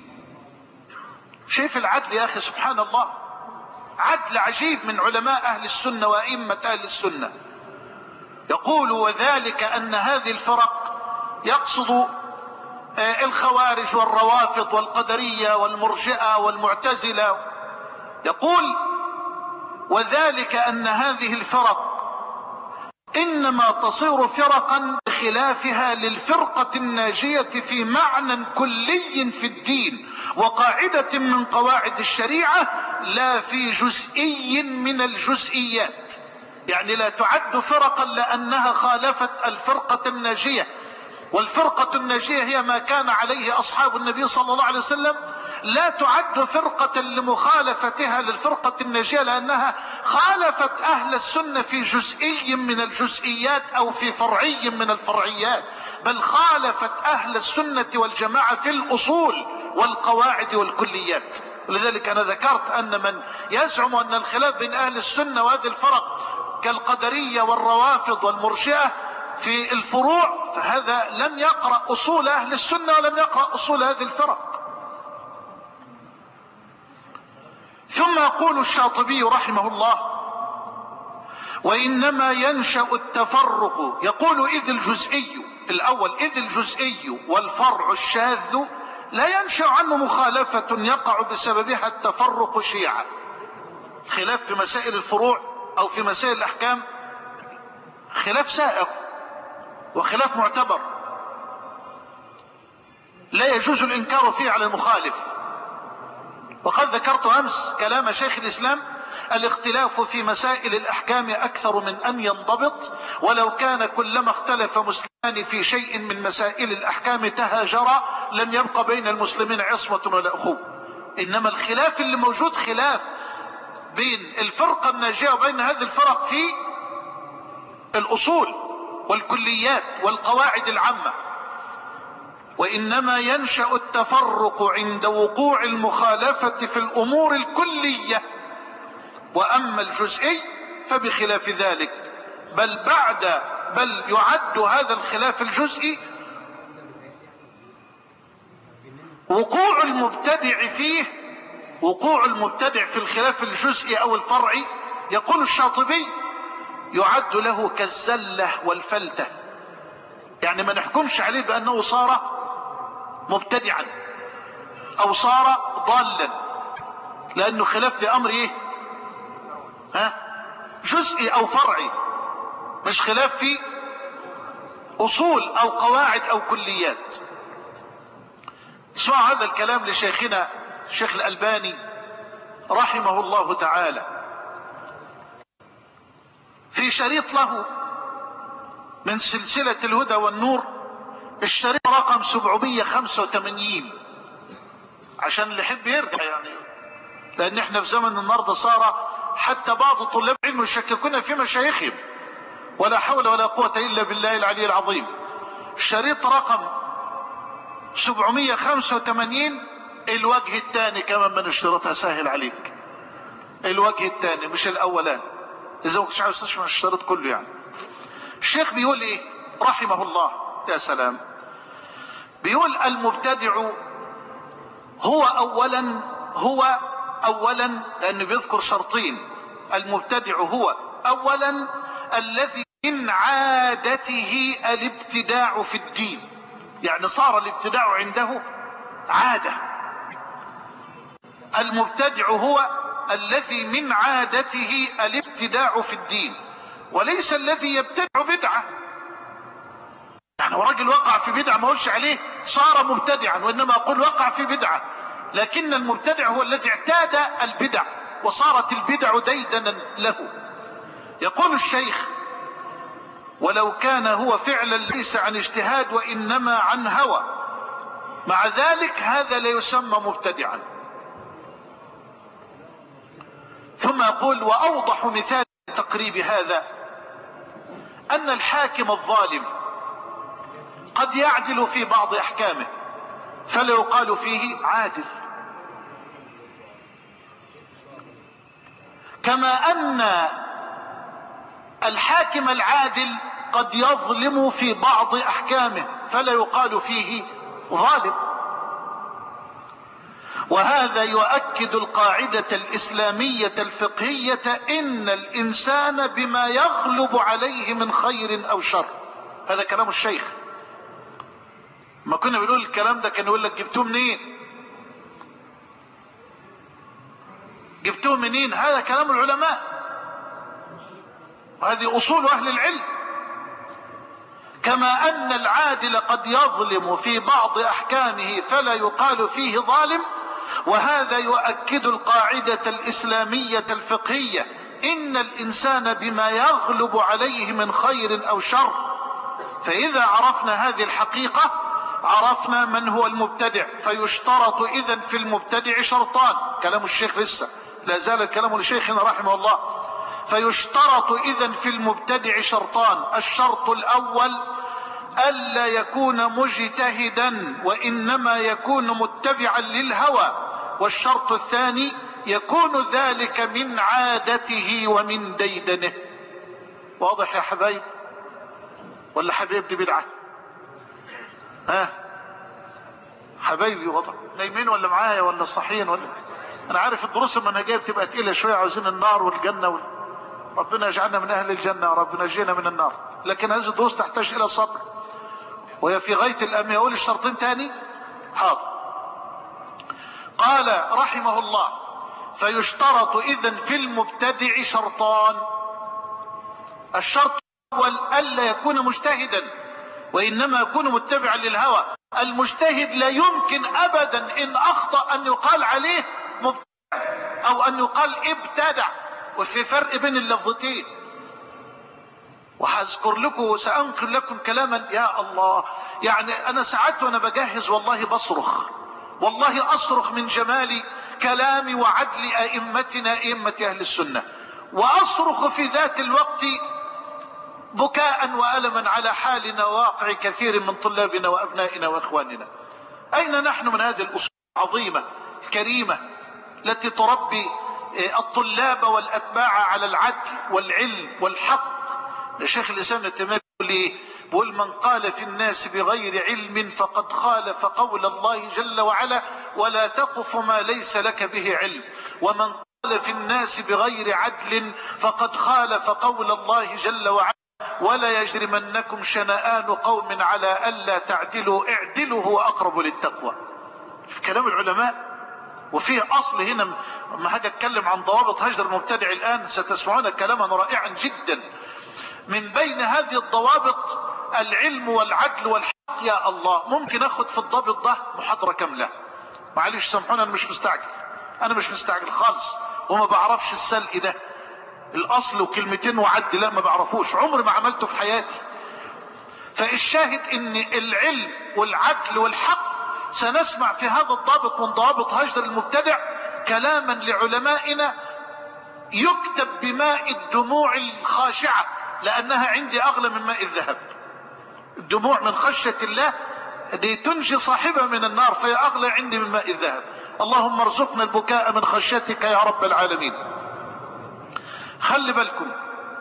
شايف العدل يا أخي؟ سبحان الله، عدل عجيب من علماء أهل السنة وأئمة أهل السنة. يقول: وذلك أن هذه الفرق، يقصد الخوارج والروافض والقدرية والمرجئة والمعتزلة، يقول: وذلك أن هذه الفرق إنما تصير فرقا بخلافها للفرقة الناجية في معنى كلي في الدين وقاعدة من قواعد الشريعة، لا في جزئي من الجزئيات. يعني لا تعد فرقا لأنها خالفت الفرقة الناجية، والفرقة الناجية هي ما كان عليه أصحاب النبي صلى الله عليه وسلم. لا تعد فرقة لمخالفتها للفرقة الناجية لأنها خالفت أهل السنة في جزئي من الجزئيات أو في فرعي من الفرعيات، بل خالفت أهل السنة والجماعة في الأصول والقواعد والكليات. ولذلك أنا ذكرت أن من يزعم أن الخلاف بين أهل السنة وهذه الفرق كالقدرية والروافض والمرجئة في الفروع، فهذا لم يقرأ أصول أهل السنة ولم يقرأ أصول هذه الفرق. ثم يقول الشاطبي رحمه الله: وإنما ينشأ التفرق، يقول إذ الجزئي الأول، إذ الجزئي والفرع الشاذ لا ينشأ عنه مخالفة يقع بسببها التفرق شيعا. خلاف في مسائل الفروع أو في مسائل الأحكام خلاف سائغ وخلاف معتبر لا يجوز الإنكار فيه على المخالف. وقد ذكرت أمس كلام شيخ الإسلام: الاختلاف في مسائل الأحكام أكثر من أن ينضبط، ولو كان كلما اختلف مسلمان في شيء من مسائل الأحكام تهاجرا لم يبق بين المسلمين عصمة ولا أخوة. إنما الخلاف اللي موجود خلاف بين الفرقة الناجية وبين هذه الفرق في الأصول والكليات والقواعد العامة. وإنما ينشأ التفرق عند وقوع المخالفة في الأمور الكلية، وأما الجزئي فبخلاف ذلك، بل يعد هذا الخلاف الجزئي وقوع المبتدع في الخلاف الجزئي أو الفرعي. يقول الشاطبي: يعد له كالزلة والفلتة، يعني ما نحكمش عليه بأنه صار مبتدعا أو صار ضالا، لأنه خلاف في أمر إيه؟ جزئي أو فرعي، مش خلاف في أصول أو قواعد أو كليات. اسمعوا هذا الكلام لشيخنا الشيخ الألباني رحمه الله تعالى في شريط له من سلسلة الهدى والنور، الشريط رقم 785، عشان اللي يحب يرجع يعني، لأن احنا في زمن النهارده صار حتى بعض طلاب العلم يشككون في مشايخهم، ولا حول ولا قوة إلا بالله العلي العظيم. الشريط رقم 785 الوجه الثاني كمان من الشريط، سهل عليك، الوجه الثاني مش الأولان، إذا ما كنتش عاوز تسمع الشريط كله يعني. الشيخ بيقول إيه رحمه الله؟ يا سلام، بيقول المبتدع هو أولا لأنه بيذكر شرطين، المبتدع هو أولا الذي من عادته الابتداع في الدين، يعني صار الابتداع عنده عادة. المبتدع هو الذي من عادته الابتداع في الدين، وليس الذي يبتدع بدعة. يعني راجل وقع في بدعة ما اقولش عليه صار مبتدعا، وإنما أقول وقع في بدعة، لكن المبتدع هو الذي اعتاد البدع وصارت البدع ديدنا له. يقول الشيخ: ولو كان هو فعلا ليس عن اجتهاد وإنما عن هوى، مع ذلك هذا لا يسمى مبتدعا. ثم يقول: وأوضح مثال تقريب هذا أن الحاكم الظالم قد يعدل في بعض أحكامه فلا يقال فيه عادل، كما أن الحاكم العادل قد يظلم في بعض أحكامه فلا يقال فيه ظالم. وهذا يؤكد القاعدة الإسلامية الفقهية: إن الإنسان بما يغلب عليه من خير أو شر. هذا كلام الشيخ. ما كنا بنقول الكلام ده كان يقول لك جبتوه منين؟ جبتوه منين؟ هذا كلام العلماء، وهذه أصول أهل العلم. كما أن العادل قد يظلم في بعض أحكامه فلا يقال فيه ظالم، وهذا يؤكد القاعدة الإسلامية الفقهية: إن الإنسان بما يغلب عليه من خير أو شر. فإذا عرفنا هذه الحقيقة عرفنا من هو المبتدع. فيشترط إذن في المبتدع شرطان، كلام الشيخ لسه لا زال كلام لشيخنا رحمه الله. فيشترط إذن في المبتدع شرطان: الشرط الأول ألا يكون مجتهدا وإنما يكون متبعا للهوى، والشرط الثاني يكون ذلك من عادته ومن ديدنه. واضح يا حبايب ولا حبيبتي بدعة؟ حبايبي واضح؟ نايمين ولا معايا ولا صحيين ولا؟ انا عارف الدروس المنهجيه بتبقى تقيله شويه، عاوزين النار والجنه ربنا يجعلنا من اهل الجنه وربنا ينجينا من النار، لكن هذه الدروس تحتاج الى صبر وهي في غايه الاميه. اقول الشرطين تاني؟ حاضر. قال رحمه الله: فيشترط اذن في المبتدع شرطان: الشرط الاول الا يكون مجتهدا وانما يكون متبعا للهوى. المجتهد لا يمكن ابدا ان اخطأ ان يقال عليه مبتدع او ان يقال ابتدع، وفي فرق بين اللفظتين. وهذكر لكم سأنقل لكم كلاما يا الله، يعني انا ساعات وانا بجهز والله بصرخ، والله اصرخ من جمال كلام وعدل ائمتنا ائمة اهل السنة، واصرخ في ذات الوقت بكاء وألما على حالنا وواقع كثير من طلابنا وأبنائنا وإخواننا. أين نحن من هذه الأصول العظيمة الكريمة التي تربي الطلاب والأتباع على العدل والعلم والحق؟ الشيخ الإسلام ابن تيمية بيقول: من قال في الناس بغير علم فقد خالف قول الله جل وعلا: ولا تقف ما ليس لك به علم، ومن قال في الناس بغير عدل فقد خالف قول الله جل وعلا ولا يجرمنكم شنآن قوم على ألا تعدلوا اعدلوا هو أقرب للتقوى. في كلام العلماء. وفيه أصل هنا ما هاجي أتكلم عن ضوابط هجر المبتدع الآن ستسمعون كلاما رائعا جدا. من بين هذه الضوابط العلم والعدل والحق. يا الله ممكن أخذ في الضابط ده محاضرة كاملة. معلش سامحوني أنا مش مستعجل خالص وما بعرفش السلق ده الأصل وكلمتين وعد لا ما بعرفوش عمري ما عملته في حياتي. فالشاهد ان العلم والعدل والحق سنسمع في هذا الضابط من ضوابط هجر المبتدع كلاما لعلمائنا يكتب بماء الدموع الخاشعة لأنها عندي أغلى من ماء الذهب. الدموع من خشية الله دي تنجي صاحبها من النار فهي أغلى عندي من ماء الذهب. اللهم ارزقنا البكاء من خشيتك يا رب العالمين. خلي بالكم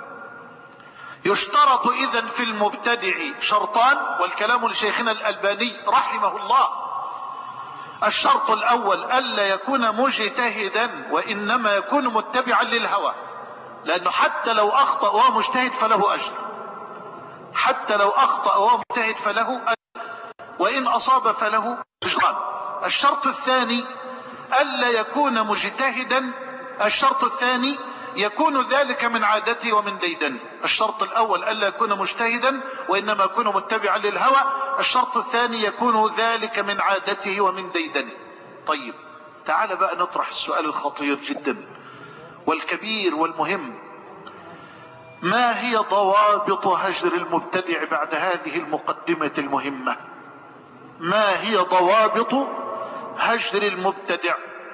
يشترط إذن في المبتدع شرطان والكلام لشيخنا الألباني رحمه الله. الشرط الأول ألا يكون مجتهدا وإنما يكون متبعا للهوى لأنه حتى لو أخطأ وهو مجتهد فله أجر. حتى لو أخطأ وهو مجتهد فله أجر وإن أصاب فله أجران. الشرط الثاني ألا يكون مجتهدا. الشرط الثاني يكون ذلك من عادته ومن ديدنه. الشرط الأول ألا يكون مجتهدا وإنما يكون متبعا للهوى. الشرط الثاني يكون ذلك من عادته ومن ديدنه. طيب تعال بقى نطرح السؤال الخطير جدا والكبير والمهم. ما هي ضوابط هجر المبتدع بعد هذه المقدمة المهمة؟ ما هي ضوابط هجر المبتدع؟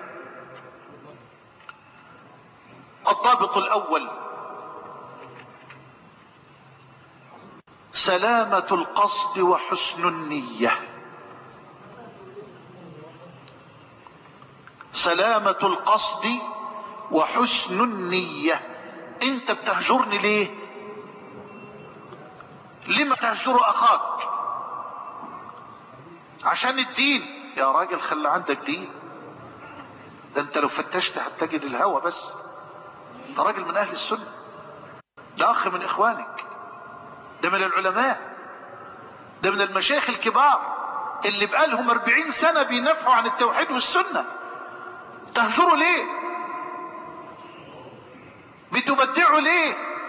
الضابط الأول سلامة القصد وحسن النية. سلامة القصد وحسن النية. انت بتهجرني ليه؟ لما تهجر اخاك؟ عشان الدين. يا راجل خلي عندك دين. ده انت لو فتشت هتجد الهوى بس. ده راجل من اهل السنة. ده اخ من اخوانك. ده من العلماء. ده من المشايخ الكبار اللي بقالهم 40 سنة بينفعوا عن التوحيد والسنة. تهجروا ليه؟ بتبدعوا ليه؟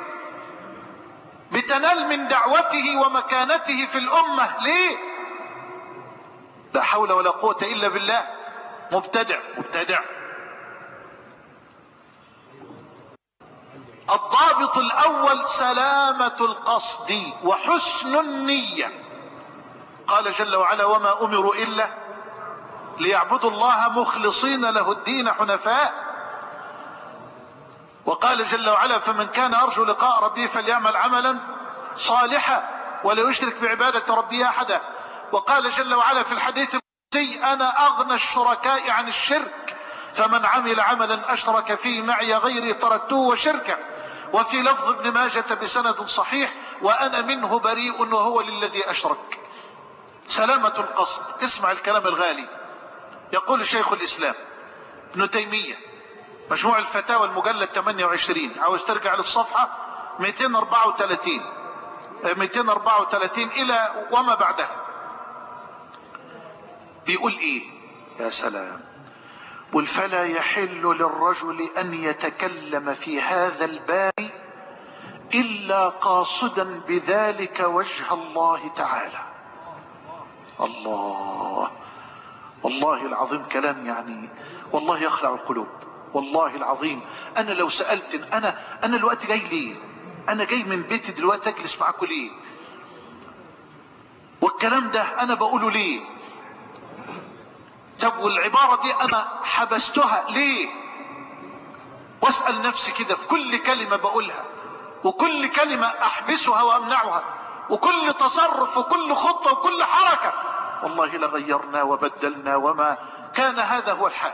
بتنال من دعوته ومكانته في الأمة ليه؟ لا حول ولا قوة إلا بالله. مبتدع. الضابط الأول سلامة القصد وحسن النية. قال جل وعلا وما أمروا إلا ليعبدوا الله مخلصين له الدين حنفاء. وقال جل وعلا فمن كان يرجو لقاء ربه فليعمل عملا صالحا ولا يشرك بعبادة ربه أحدا. وقال جل وعلا في الحديث القدسي أنا أغنى الشركاء عن الشرك فمن عمل عملا أشرك فيه معي غيري تركته وشركه. وفي لفظ ابن ماجة بسند صحيح وأنا منه بريء وهو للذي أشرك. سلامة القصد. اسمع الكلام الغالي. يقول شيخ الإسلام ابن تيمية مجموع الفتاوى المجلد 28 عاوز ترجع للصفحة 234 إلى وما بعدها. بيقول إيه؟ يا سلام. قل فلا يحل للرجل أن يتكلم في هذا الباب إلا قاصدا بذلك وجه الله تعالى. الله والله العظيم كلام يعني والله يخلع القلوب. والله العظيم أنا لو سألت أنا الوقت جاي ليه؟ أنا جاي من بيتي دلوقتي أجلس معاكم ليه؟ والكلام ده أنا بقوله ليه؟ طب والعبارة دي أنا حبستها ليه؟ واسأل نفسي كده في كل كلمة بقولها وكل كلمة أحبسها وأمنعها وكل تصرف وكل خطة وكل حركة والله لغيرنا وبدلنا وما كان هذا هو الحال.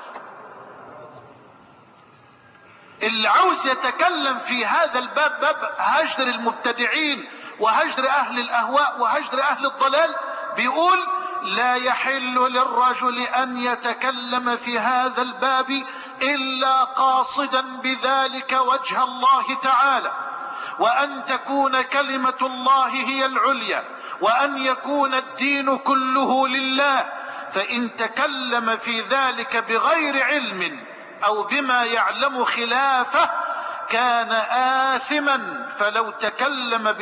اللي عاوز يتكلم في هذا الباب باب هجر المبتدعين وهجر أهل الأهواء وهجر أهل الضلال بيقول لا يحل للرجل أن يتكلم في هذا الباب إلا قاصدا بذلك وجه الله تعالى، وأن تكون كلمة الله هي العليا، وأن يكون الدين كله لله. فإن تكلم في ذلك بغير علم أو بما يعلم خلافه كان آثما. فلو تكلم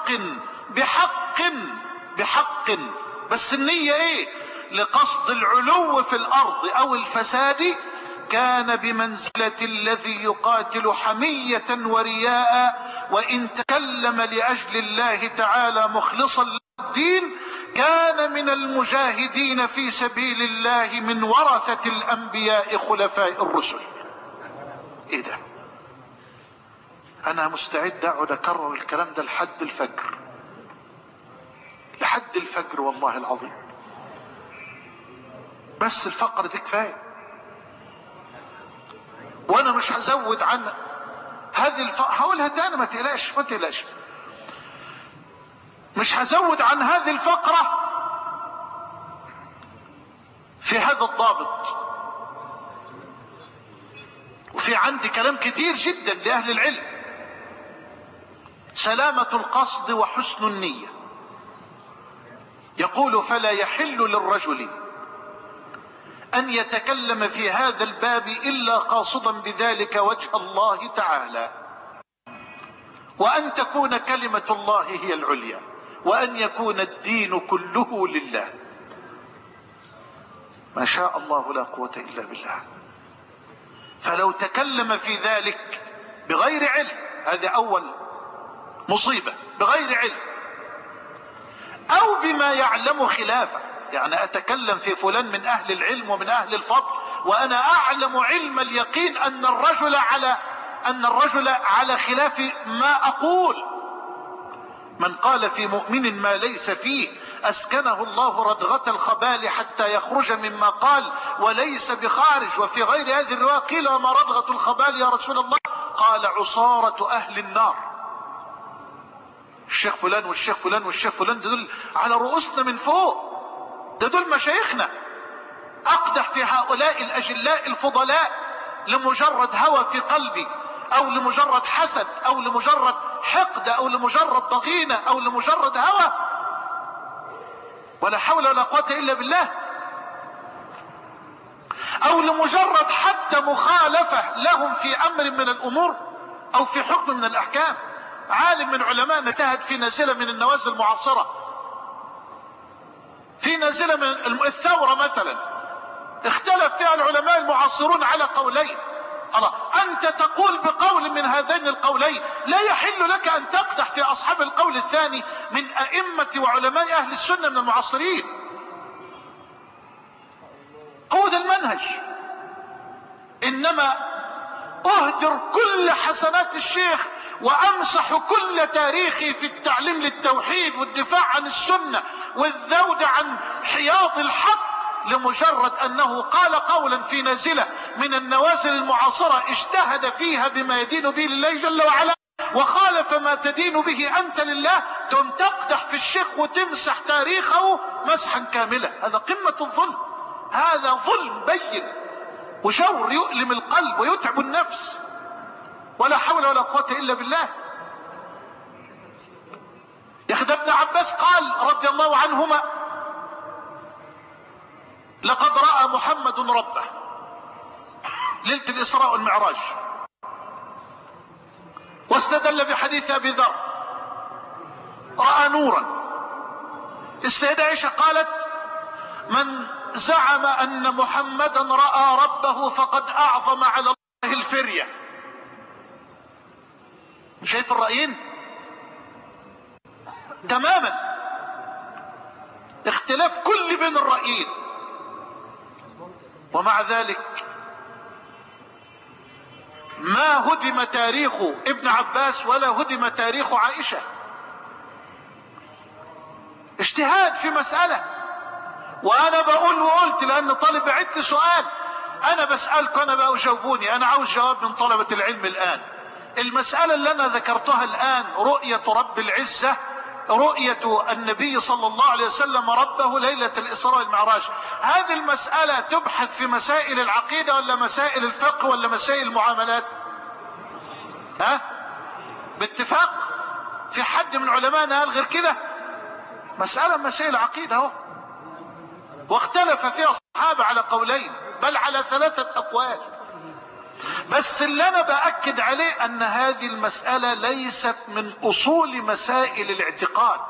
بحق بس النية ايه؟ لقصد العلو في الأرض أو الفساد، كان بمنزلة الذي يقاتل حمية ورياء. وإن تكلم لأجل الله تعالى مخلصا للدين كان من المجاهدين في سبيل الله، من ورثة الأنبياء خلفاء الرسل. ايه ده؟ انا مستعد اقعد اكرر الكلام ده لحد الفجر، لحد الفجر والله العظيم، بس الفقرة دي كفاية، وانا مش هزود عنها. هذه هقولها تاني، ما تقلقش ما تقلقش، مش هزود عن هذه الفقرة في هذا الضابط. وفي عندي كلام كتير جدا لأهل العلم. سلامة القصد وحسن النية. يقول: فلا يحل للرجل أن يتكلم في هذا الباب إلا قاصدا بذلك وجه الله تعالى، وأن تكون كلمة الله هي العليا، وأن يكون الدين كله لله. ما شاء الله لا قوة إلا بالله. فلو تكلم في ذلك بغير علم، هذا أول مصيبة، بغير علم أو بما يعلم خلافه، يعني أتكلم في فلان من أهل العلم ومن أهل الفضل وأنا أعلم علم اليقين أن الرجل على خلاف ما أقول. من قال في مؤمن ما ليس فيه أسكنه الله ردغة الخبال حتى يخرج مما قال وليس بخارج. وفي غير هذه الرواية قيل: وما ردغة الخبال يا رسول الله؟ قال: عصارة أهل النار. الشيخ فلان والشيخ فلان والشيخ فلان دول على رؤوسنا من فوق، دول مشايخنا. أقدح في هؤلاء الأجلاء الفضلاء لمجرد هوى في قلبي، أو لمجرد حسد، أو لمجرد حقد، أو لمجرد ضغينة، أو لمجرد هوى، ولا حول ولا قوة إلا بالله، أو لمجرد حتى مخالفة لهم في أمر من الأمور أو في حكم من الأحكام. عالم من علماء انتهت في نازلة من النوازل المعاصرة، في نازلة من الثورة مثلا، اختلف فيها العلماء المعاصرون على قولين. الله، أنت تقول بقول من هذين القولين، لا يحل لك أن تقدح في أصحاب القول الثاني من أئمة وعلماء أهل السنة من المعاصرين. هو ده المنهج. إنما أهدر كل حسنات الشيخ وأمسح كل تاريخي في التعليم للتوحيد والدفاع عن السنة والذود عن حياض الحق لمجرد أنه قال قولا في نازلة من النوازل المعاصرة اجتهد فيها بما يدين به لله جل وعلا وخالف ما تدين به أنت لله، تم تقدح في الشيخ وتمسح تاريخه مسحا كاملا. هذا قمة الظلم، هذا ظلم بين وشور يؤلم القلب ويتعب النفس، ولا حول ولا قوة إلا بالله. يا أخي ابن عباس قال رضي الله عنهما: لقد رأى محمد ربه ليلة الإسراء والمعراج، واستدل بحديث أبي ذر: رأى نورا. السيدة عائشة قالت: من زعم أن محمدا رأى ربه فقد أعظم على الله الفرية. شايف الرأيين تماما، اختلاف كل بين الرأيين. ومع ذلك ما هدم تاريخ ابن عباس ولا هدم تاريخ عائشة. اجتهاد في مسألة. وانا بقول وقلت لان طالب بعت سؤال، انا بسألكم انا بقى وجاوبوني، انا عاوز جواب من طلبة العلم الان. المسألة اللي انا ذكرتها الان رؤية رب العزة رؤية النبي صلى الله عليه وسلم ربه ليلة الإسراء والمعراج. هذه المسألة تبحث في مسائل العقيدة ولا مسائل الفقه ولا مسائل المعاملات؟ باتفاق؟ في حد من علمائنا قال غير كده؟ مسألة مسائل العقيدة اهو، واختلف فيها الصحابة على قولين بل على 3 أقوال. بس اللي انا بأكد عليه ان هذه المسألة ليست من اصول مسائل الاعتقاد،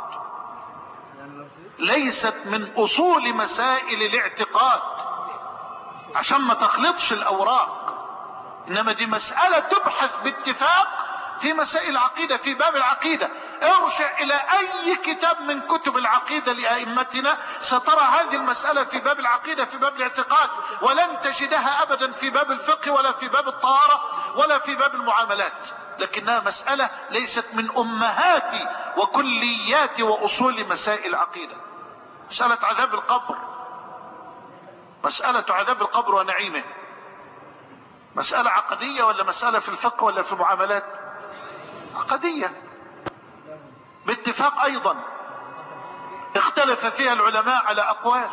ليست من اصول مسائل الاعتقاد عشان ما تخلطش الاوراق، انما دي مسألة تبحث باتفاق في مسائل العقيدة، في باب العقيدة. ارجع الى اي كتاب من كتب العقيدة لائمتنا سترى هذه المسألة في باب العقيدة، في باب الاعتقاد، ولن تجدها ابدا في باب الفقه ولا في باب الطهارة ولا في باب المعاملات. لكنها مسألة ليست من امهات وكليات واصول مسائل العقيدة. مسألة عذاب القبر، مسألة عذاب القبر ونعيمه، مسألة عقدية ولا مسألة في الفقه ولا في المعاملات؟ عقدية باتفاق. ايضا اختلف فيها العلماء على اقوال،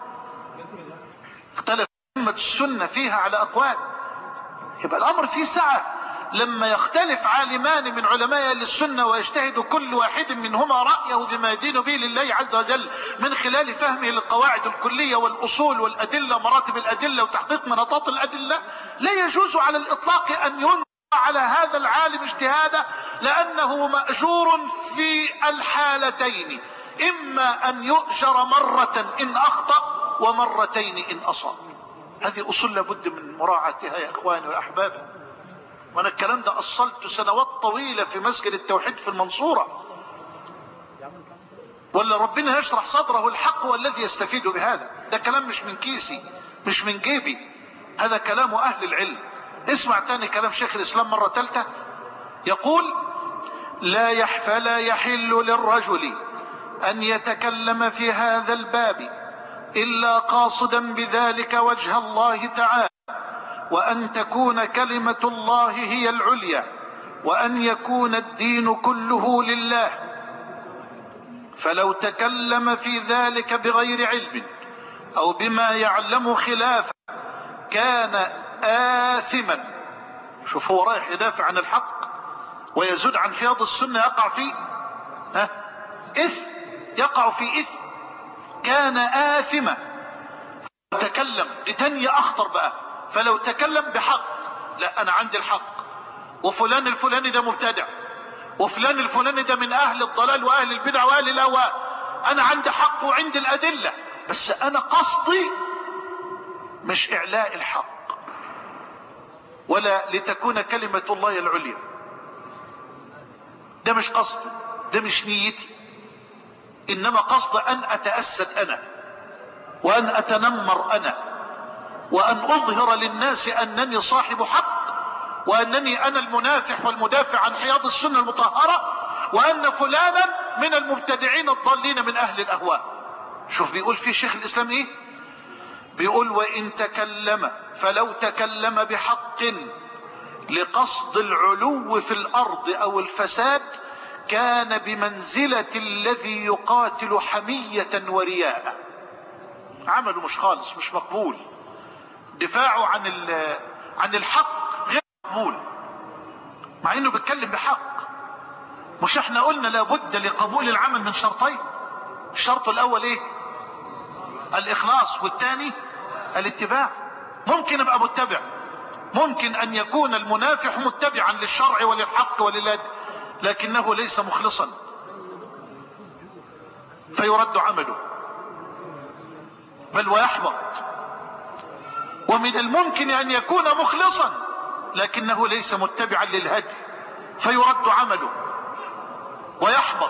اختلف ائمة السنة فيها على اقوال. يبقى الامر فيه سعة لما يختلف عالمان من علماء اهل السنة ويجتهد كل واحد منهما رأيه بما يدين به لله عز وجل من خلال فهمه للقواعد الكلية والاصول والادلة، مراتب الادلة وتحقيق مناطات الادلة. لا يجوز على الاطلاق ان ينظر على هذا العالم اجتهادا، لانه مأجور في الحالتين، اما ان يؤجر مرة ان اخطأ ومرتين ان اصاب. هذه اصول لابد من مراعاتها يا اخواني واحبابي. وانا الكلام ده اصلت سنوات طويلة في مسجد التوحيد في المنصورة، ولا ربنا يشرح صدره الحق والذي يستفيد بهذا. ده كلام مش من كيسي مش من جيبي، هذا كلام اهل العلم. اسمع تاني كلام شيخ الاسلام مرة ثالثة، يقول: فلا يحل للرجل ان يتكلم في هذا الباب الا قاصدا بذلك وجه الله تعالى، وان تكون كلمة الله هي العليا، وان يكون الدين كله لله. فلو تكلم في ذلك بغير علم او بما يعلم خلافه كان آثما. شوف هو رايح يدافع عن الحق ويزود عن حياض السنة، يقع فيه إثم، يقع في إثم، كان آثما. تكلم لتانية أخطر بقى، فلو تكلم بحق، لا أنا عندي الحق وفلان الفلاني ده مبتدع وفلان الفلاني ده من أهل الضلال وأهل البدع وأهل الأهواء، أنا عندي حق وعندي الأدلة، بس أنا قصدي مش إعلاء الحق ولا لتكون كلمة الله العليا. ده مش قصدي، ده مش نيتي، إنما قصد أن أتأسد أنا وأن أتنمر أنا وأن أظهر للناس أنني صاحب حق، وأنني أنا المنافح والمدافع عن حياض السنة المطهرة، وأن فلانا من المبتدعين الضالين من أهل الأهواء. شوف بيقول فيه شيخ الإسلام إيه؟ بيقول: وإن تكلم فلو تكلم بحق لقصد العلو في الأرض أو الفساد كان بمنزلة الذي يقاتل حمية ورياء. عمله مش خالص، مش مقبول، دفاعه عن الحق غير مقبول، مع انه بيتكلم بحق. مش احنا قلنا لابد لقبول العمل من شرطين؟ الشرط الاول ايه؟ الاخلاص، والثاني الاتباع. ممكن ابقى متبع، ممكن ان يكون المنافح متبعا للشرع وللحق ولله، لكنه ليس مخلصا فيرد عمله بل ويحبط. ومن الممكن ان يكون مخلصا لكنه ليس متبعا للهدي فيرد عمله ويحبط.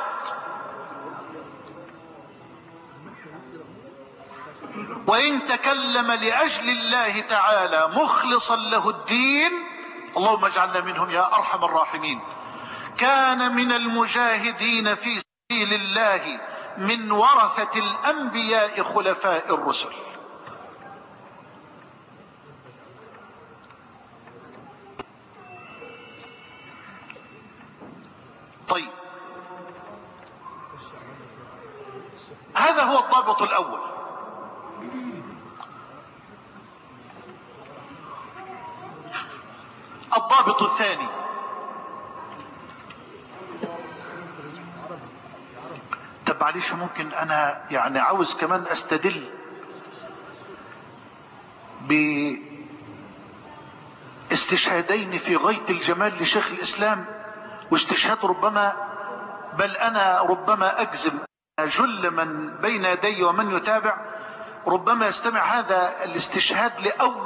وإن تكلم لأجل الله تعالى مخلصا له الدين، اللهم اجعلنا منهم يا أرحم الراحمين، كان من المجاهدين في سبيل الله من ورثة الأنبياء خلفاء الرسل. طيب هذا هو الضابط الأول. الضابط الثاني: طب معلش ممكن أنا يعني عاوز كمان أستدل باستشهادين في غاية الجمال لشيخ الإسلام، واستشهاد ربما بل أنا ربما أجزم جل من بين يدي ومن يتابع ربما يستمع هذا الاستشهاد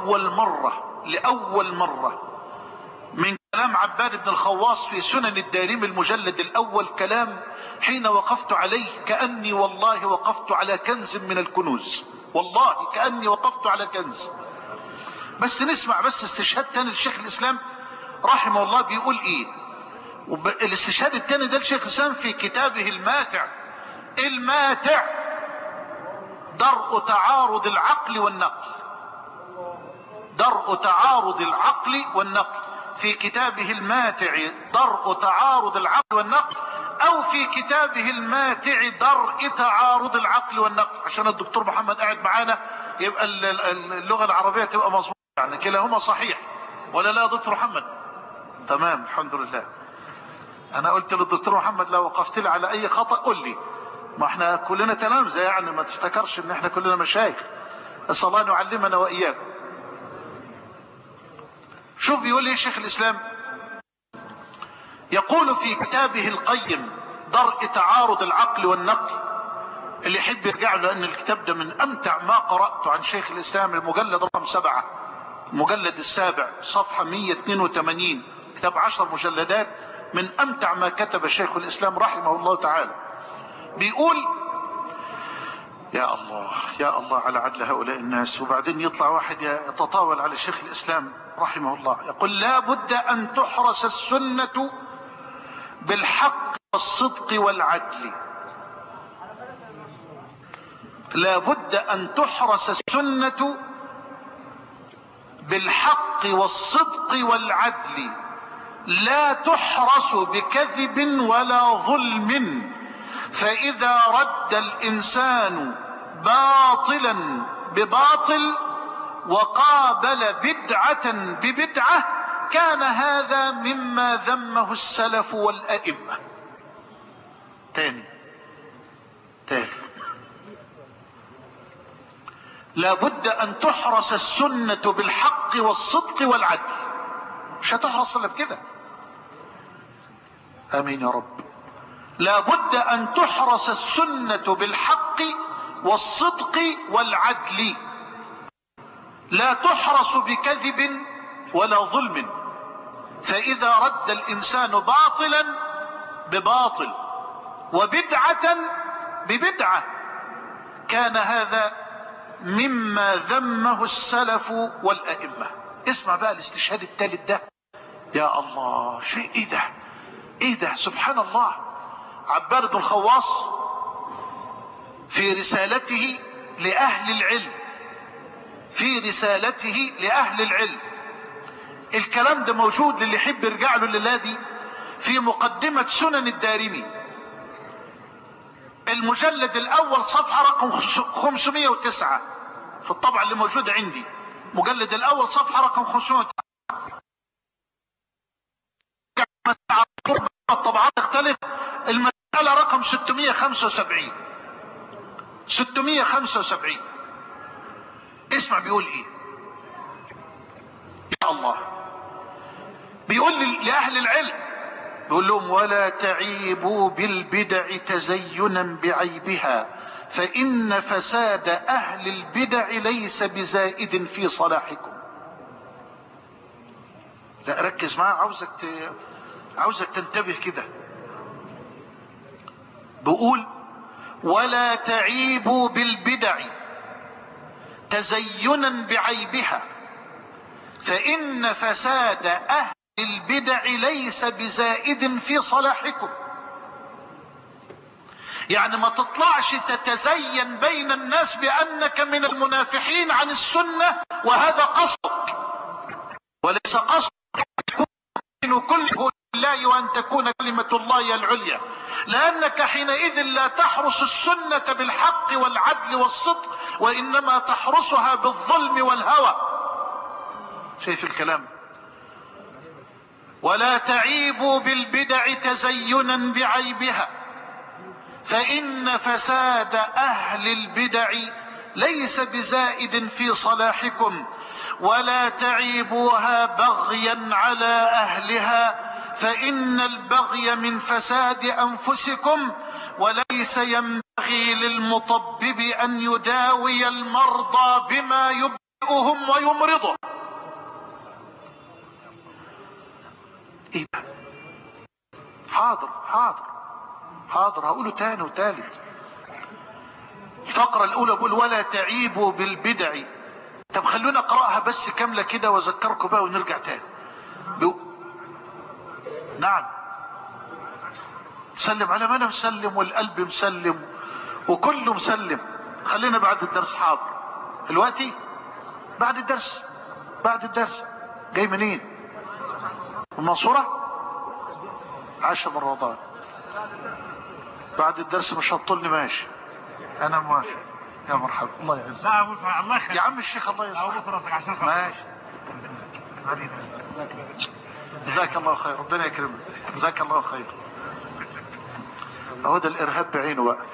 لأول مرة من كلام عباد بن الخواص في سنن الدارمي المجلد الأول، كلام حين وقفت عليه كأني والله وقفت على كنز من الكنوز، والله كأني وقفت على كنز. بس نسمع بس استشهاد تاني لشيخ الإسلام رحمه الله بيقول ايه. الاستشهاد التاني ده لشيخ الإسلام في كتابه الماتع درء تعارض العقل والنقل، درء تعارض العقل والنقل، في كتابه الماتع درء تعارض العقل والنقل، او في كتابه الماتع درء تعارض العقل والنقل، عشان الدكتور محمد قاعد معانا يبقى اللغة العربية تبقى مظبوطة، يعني كلاهما صحيح ولا لا يا دكتور محمد؟ تمام الحمد لله. انا قلت للدكتور محمد لو وقفت لي على اي خطأ قل لي، ما احنا كلنا تلامذة يعني، ما تفتكرش ان احنا كلنا مشايخ، اسال الله ان يعلمنا واياكم. شوف بيقول ايه شيخ الاسلام، يقول في كتابه القيم درء تعارض العقل والنقل، اللي يحب يرجع له لان الكتاب ده من امتع ما قرأته عن شيخ الاسلام، المجلد رقم 7، المجلد السابع صفحة 182، كتاب 10 مجلدات، من امتع ما كتب شيخ الاسلام رحمه الله تعالى. بيقول يا الله يا الله على عدل هؤلاء الناس، وبعدين يطلع واحد يتطاول على شيخ الاسلام رحمه الله، يقول لا بد ان تحرس السنة بالحق والصدق والعدل، لا بد ان تحرس السنة بالحق والصدق والعدل، لا تحرس بكذب ولا ظلم، فإذا رد الإنسان باطلا بباطل وقابل بدعة ببدعة كان هذا مما ذمه السلف والأئمة. تاني لا بد أن تحرس السنة بالحق والصدق والعدل، مش هتحرس الا بكده. امين يا رب. لا بد ان تحرس السنة بالحق والصدق والعدل، لا تحرس بكذب ولا ظلم، فاذا رد الانسان باطلا بباطل وبدعة ببدعة كان هذا مما ذمه السلف والأئمة. اسمع بقى الاستشهاد الثالث ده، يا الله شيء ايه ده سبحان الله. عباد بن الخواص في رسالته لأهل العلم، في رسالته لأهل العلم، الكلام ده موجود للي يحب يرجع له الليلة دي في مقدمة سنن الدارمي، المجلد الأول صفحة رقم 509 في الطبعة اللي موجودة عندي، مجلد الأول صفحة رقم 509. الطبعات تختلف، المسألة رقم 675. اسمع بيقول ايه يا الله. بيقول لأهل العلم، بيقول لهم ولا تعيبوا بالبدع تزينا بعيبها، فإن فساد أهل البدع ليس بزائد في صلاحكم. لا ركز معايا، عاوزك تنتبه كده. بقول ولا تعيبوا بالبدع تزينا بعيبها، فإن فساد أهل البدع ليس بزائد في صلاحكم. يعني ما تطلعش تتزين بين الناس بأنك من المنافحين عن السنة وهذا قصدك، وليس قصدك يكون كل الله وأن تكون كلمة الله العليا، لأنك حينئذ لا تحرس السنة بالحق والعدل والصدق، وإنما تحرسها بالظلم والهوى. شايف الكلام؟ ولا تعيبوا بالبدع تزينا بعيبها، فإن فساد أهل البدع ليس بزائد في صلاحكم، ولا تعيبوها بغيا على أهلها، فإن البغي من فساد أنفسكم، وليس ينبغي للمطبب أن يداوي المرضى بما يبرئهم ويمرضهم. إيه ده؟ حاضر حاضر حاضر، هقوله تاني وتالت. الفقرة الأولى بقول ولا تعيبوا بالبدع. طب خلونا اقرأها بس كاملة كده واذكركم بقى ونرجع تاني. نعم، سلم على ما انا مسلم والقلب مسلم وكله مسلم. خلينا بعد الدرس. حاضر دلوقتي بعد الدرس. بعد الدرس جاي منين؟ المنصورة 10 من رمضان. بعد الدرس مش هتطلني؟ ماشي انا موافق. يا مرحبا، الله يعزك. لا ابو صالح الله يخليك يا عم الشيخ الله يسلمك. ابو راسك عشان خاطر. ماشي. جزاك الله خير، ربنا يكرمك. جزاك الله خير. اهو ده الارهاب بعينه بقى.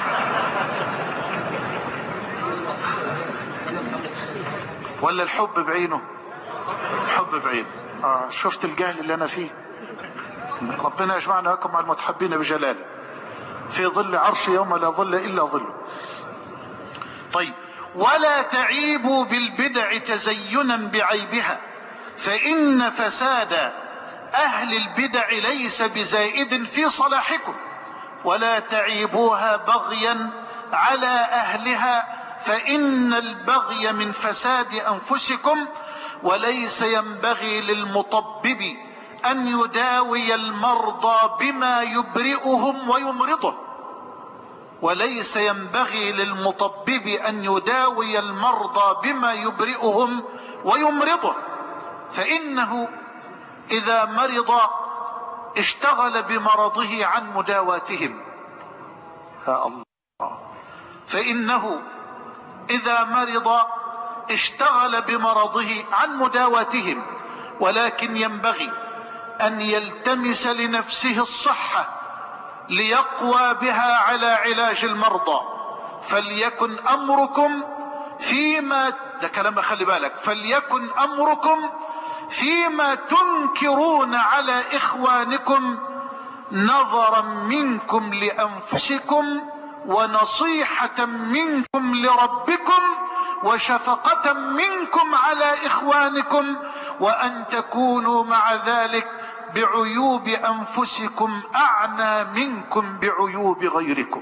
ولا الحب بعينه؟ الحب بعينه. شفت الجهل اللي انا فيه؟ ربنا يجمعنا وياكم مع المتحبين بجلاله في ظل عرش يوم لا ظل الا ظله. طيب، ولا تعيبوا بالبدع تزينا بعيبها، فإن فساد أهل البدع ليس بزائد في صلاحكم، ولا تعيبوها بغيا على أهلها، فإن البغي من فساد أنفسكم، وليس ينبغي للمطبب أن يداوي المرضى بما يبرئهم ويمرضهم. وليس ينبغي للمطبب أن يداوي المرضى بما يبرئهم ويمرضهم، فإنه إذا مرض اشتغل بمرضه عن مداواتهم. يا الله. فإنه إذا مرض اشتغل بمرضه عن مداواتهم، ولكن ينبغي أن يلتمس لنفسه الصحة ليقوى بها على علاج المرضى. فليكن أمركم فيما، ده كلام خلي بالك، فليكن أمركم فيما تنكرون على إخوانكم نظرا منكم لأنفسكم، ونصيحة منكم لربكم، وشفقة منكم على إخوانكم، وأن تكونوا مع ذلك بعيوب أنفسكم أعنى منكم بعيوب غيركم.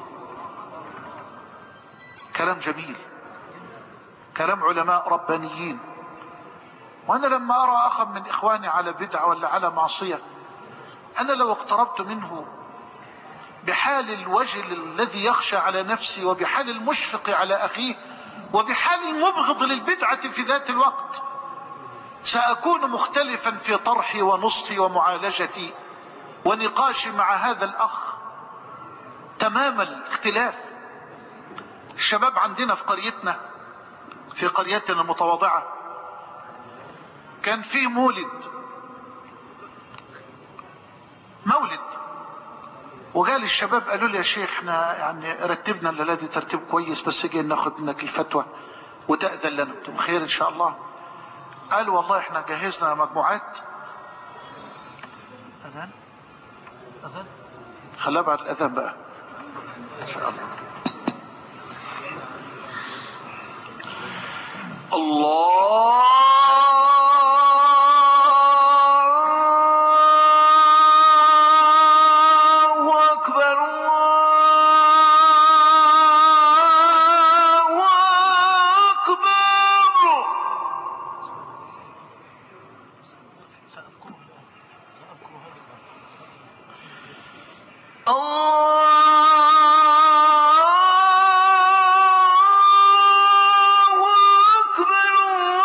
كلام جميل، كلام علماء ربانيين. وأنا لما أرى أخا من إخواني على بدعة ولا على معصية، أنا لو اقتربت منه بحال الوجل الذي يخشى على نفسه، وبحال المشفق على أخيه، وبحال المبغض للبدعة في ذات الوقت، سأكون مختلفا في طرحي ونصحي ومعالجتي ونقاشي مع هذا الأخ تمام الاختلاف. الشباب عندنا في قريتنا، في قريتنا المتواضعة، كان في مولد، وقال الشباب قالوا لي يا شيخ احنا يعني رتبنا الليله دي ترتيب كويس، بس جاي ناخد منك الفتوى وتأذن لنا. قلت خير ان شاء الله. قالوا والله احنا جهزنا مجموعات. اذان خليها بعد الاذان بقى ان شاء الله. الله أكبر الله أكبر. الله أكبر.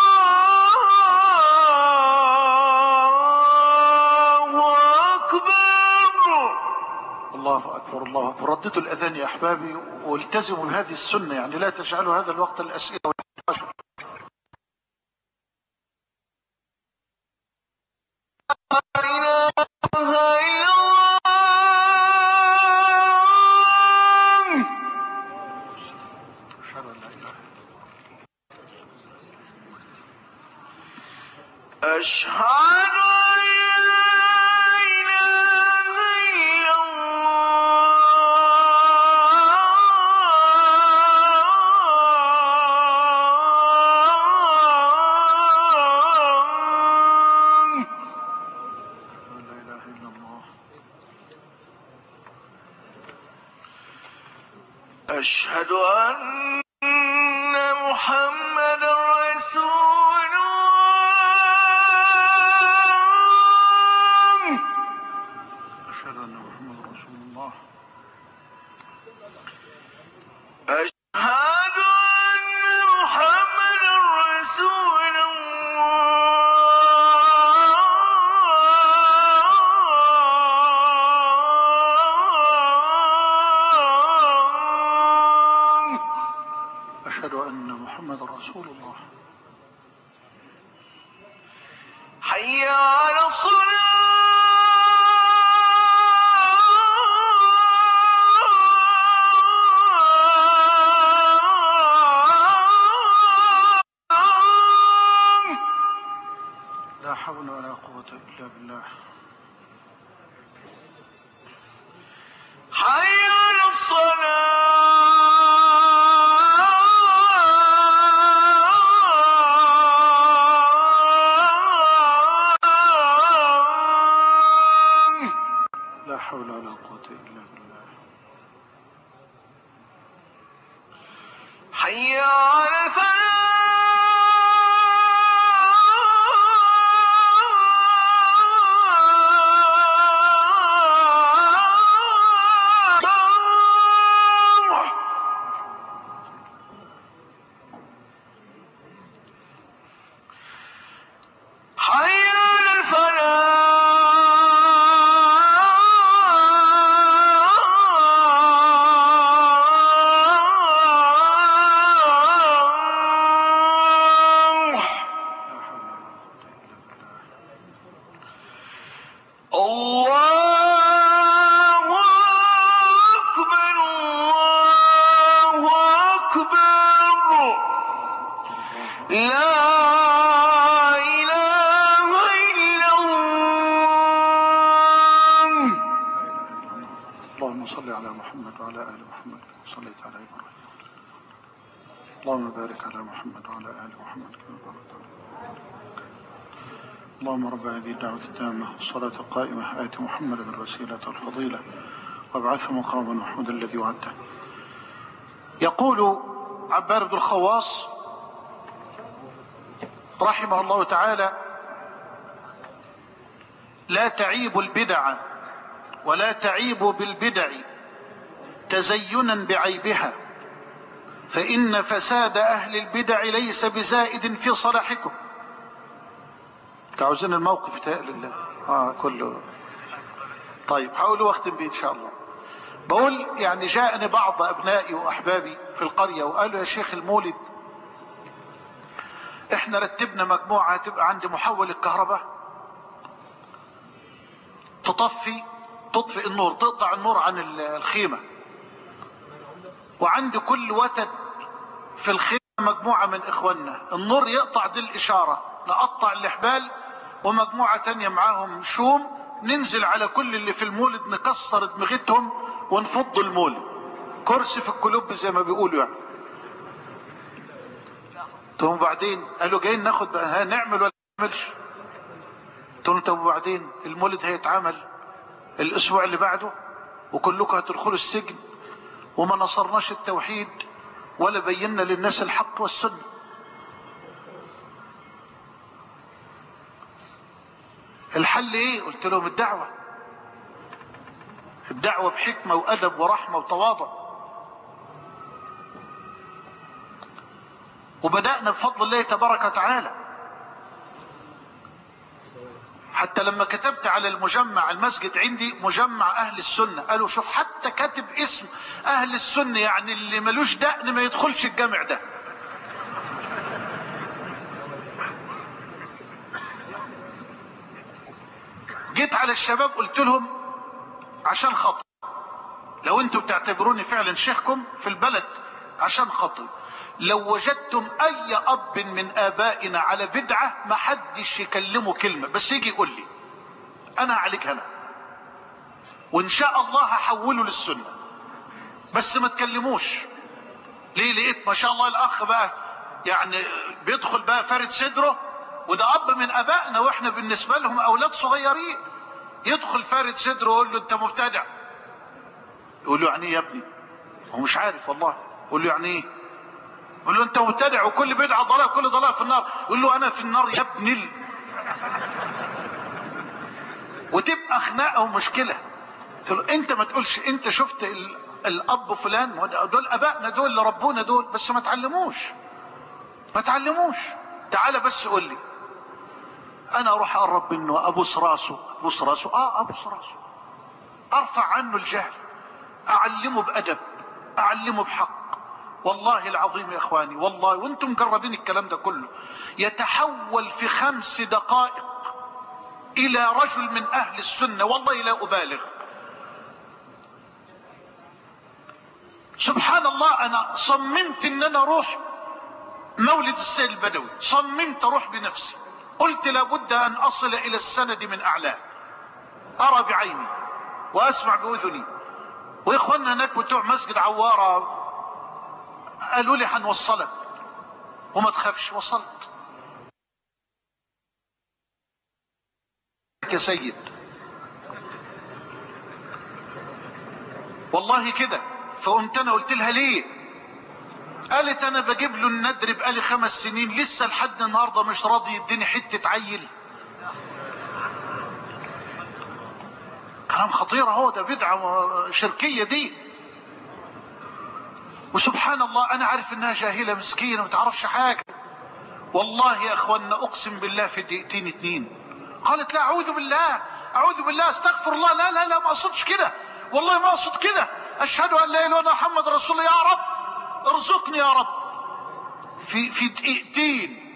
رددوا الأذان يا أحبابي والتزموا بهذه السنة، يعني لا تجعلوا هذا الوقت الأسئلة والنقاش. أشهد أشهد أن محمد رسول الله. أشهد أن محمد رسول الله. أشهد أن محمد رسول الله. أشهد أن محمد رسول الله. حي على الصلاة. لا حول ولا قوة إلا بالله. حي على الصلاة. لا حول ولا قوة إلا بالله. حي على الفلاح. حي على الفلاح. الله أكبر الله أكبر. لا إله إلا الله. اللهم صل على محمد وعلى آل محمد كما صليت على إبراهيم. اللهم بارك على محمد وعلى آل محمد كما باركت على إبراهيم. اللهم رب هذه الدعوة التامة والصلاة القائمة آت محمدا الوسيلة والفضيلة وابعثه مقاما محمودا الذي وعدته. يقول عبار بن الخواص رحمه الله تعالى: لا تعيب البدع ولا تعيب بالبدع تزينا بعيبها، فإن فساد أهل البدع ليس بزائد في صلاحكم. تعوزين الموقف يتهيأ لله كله. طيب هقول واختم به إن شاء الله. بقول يعني جاءني بعض أبنائي وأحبابي في القرية وقالوا يا شيخ المولد احنا رتبنا مجموعة تبقى عند محول الكهرباء تطفئ النور، تقطع النور عن الخيمة، وعند كل وتد في الخيمة مجموعة من إخواننا النور يقطع دي الإشارة، نقطع الحبال ومجموعة تانية معاهم شوم، ننزل على كل اللي في المولد نكسر دماغتهم ونفض المولد، كرسي في الكلوب زي ما بيقولوا يعني. ثم بعدين قالوا جايين ناخد بقى نعمل ولا نعملش؟ قلت طب وبعدين المولد هيتعمل الاسبوع اللي بعده وكلكم هتدخلوا السجن وما نصرناش التوحيد ولا بينا للناس الحق والسنة. الحل ايه؟ قلت لهم الدعوة بحكمة وأدب ورحمة وتواضع. وبدأنا بفضل الله تبارك وتعالى. حتى لما كتبت على المجمع المسجد عندي مجمع اهل السنة، قالوا شوف حتى كاتب اسم اهل السنة، يعني اللي ملوش دقن ما يدخلش الجامع ده. جيت على الشباب قلت لهم عشان خاطر لو انتوا بتعتبروني فعلا شيخكم في البلد، عشان خاطر لو وجدتم اي اب من ابائنا على بدعة ما حدش يكلمه كلمة، بس يجي يقول لي انا هعالجها انا وان شاء الله هحوله للسنة، بس ما تكلموش. ليه؟ لقيت ما شاء الله الاخ بقى يعني بيدخل بقى فارد صدره، وده اب من ابائنا واحنا بالنسبة لهم اولاد صغيرين، يدخل فارد صدره ويقول له انت مبتدع. يقول له يعني ايه يا ابني؟ هو مش عارف والله. يقول له يعني ايه؟ يقول له انت مبتدع وكل بدعه ضلال وكل ضلال في النار. يقول له انا في النار يا ابني وتبقى خناقه ومشكله. قلت له انت ما تقولش انت شفت الاب فلان، دول ابائنا دول اللي ربونا دول، بس ما تعلموش ما تعلموش. تعالى بس قول لي انا اروح اقرب منه ابوس راسه ابوس راسه ابوس راسه، ارفع عنه الجهل، اعلمه بادب، اعلمه بحق. والله العظيم يا اخواني، والله وانتم مجربين الكلام ده كله، يتحول في 5 دقائق الى رجل من اهل السنة، والله لا ابالغ. سبحان الله، انا صممت ان انا اروح مولد السيد البدوي، صممت اروح بنفسي، قلت لابد ان اصل الى السند من اعلاه، ارى بعيني واسمع باذني. واخواننا هناك بتوع مسجد عوارة قالوا لي هنوصلك وما تخافش. وصلت يا سيد، والله كده. فقمت انا قلت لها ليه؟ قالت انا بجيب له الندر بقالي 5 سنين لسه لحد النهارده مش راضي يديني حته عيل. كلام خطير اهو، ده بدعه شركيه دي. وسبحان الله انا عارف انها جاهله مسكينه ما تعرفش حاجه. والله يا اخوانا اقسم بالله في دقيقتين 2 قالت لا اعوذ بالله اعوذ بالله استغفر الله، لا لا لا ما اقصدش كده، والله ما اقصد كده، اشهد ان لا اله الا الله محمد رسول الله، يا رب ارزقني يا رب. في دقيقتين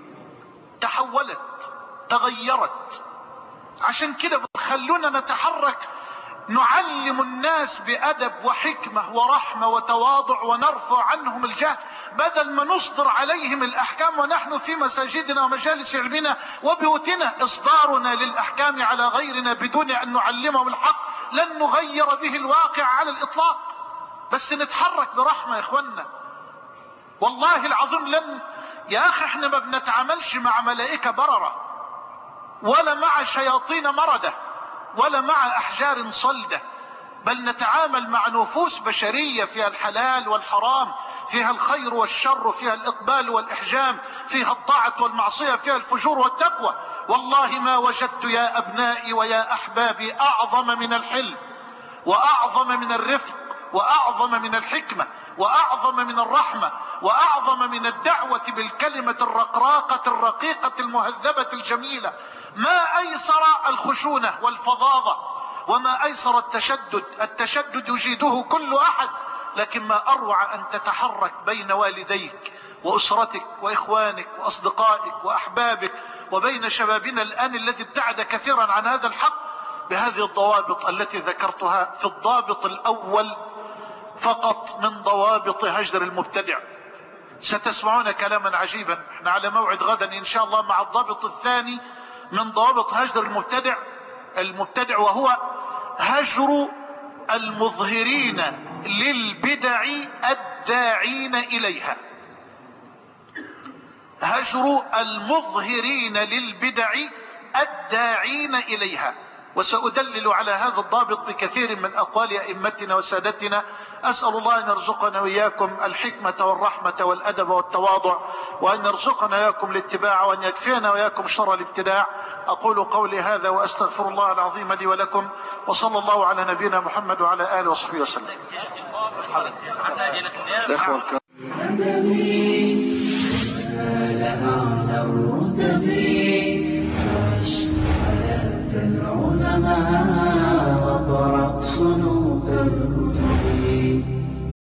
تحولت تغيرت. عشان كده خلونا نتحرك، نعلم الناس بأدب وحكمة ورحمة وتواضع، ونرفع عنهم الجهل بدل ما نصدر عليهم الأحكام ونحن في مساجدنا ومجالس علمنا وبيوتنا. إصدارنا للأحكام على غيرنا بدون أن نعلمهم الحق لن نغير به الواقع على الإطلاق، بس نتحرك برحمة يا إخوانا. والله العظيم يا أخي احنا ما بنتعاملش مع ملائكة بررة ولا مع شياطين مردة ولا مع أحجار صلدة، بل نتعامل مع نفوس بشرية فيها الحلال والحرام، فيها الخير والشر، فيها الإقبال والإحجام، فيها الطاعة والمعصية، فيها الفجور والتقوى. والله ما وجدت يا أبنائي ويا أحبابي أعظم من الحلم وأعظم من الرفق وأعظم من الحكمة وأعظم من الرحمة وأعظم من الدعوة بالكلمة الرقراقة الرقيقة المهذبة الجميلة. ما أيسر الخشونة والفظاظة وما أيسر التشدد يجيده كل أحد، لكن ما أروع أن تتحرك بين والديك وأسرتك وإخوانك وأصدقائك وأحبابك وبين شبابنا الآن الذي ابتعد كثيرا عن هذا الحق بهذه الضوابط التي ذكرتها في الضابط الأول فقط من ضوابط هجر المبتدع. ستسمعون كلاما عجيبا، احنا على موعد غدا إن شاء الله مع الضابط الثاني من ضوابط هجر المبتدع، وهو هجر المظهرين للبدع الداعين إليها. هجر المظهرين للبدع الداعين إليها. وسأدلل على هذا الضابط بكثير من أقوال أئمتنا وسادتنا. أسأل الله أن يرزقنا وإياكم الحكمة والرحمة والأدب والتواضع، وأن يرزقنا وإياكم الاتباع، وأن يكفينا وإياكم شر الابتداع. أقول قولي هذا وأستغفر الله العظيم لي ولكم، وصلى الله على نبينا محمد وعلى آله وصحبه وسلم. على أعلى الرتب عاش على العلماء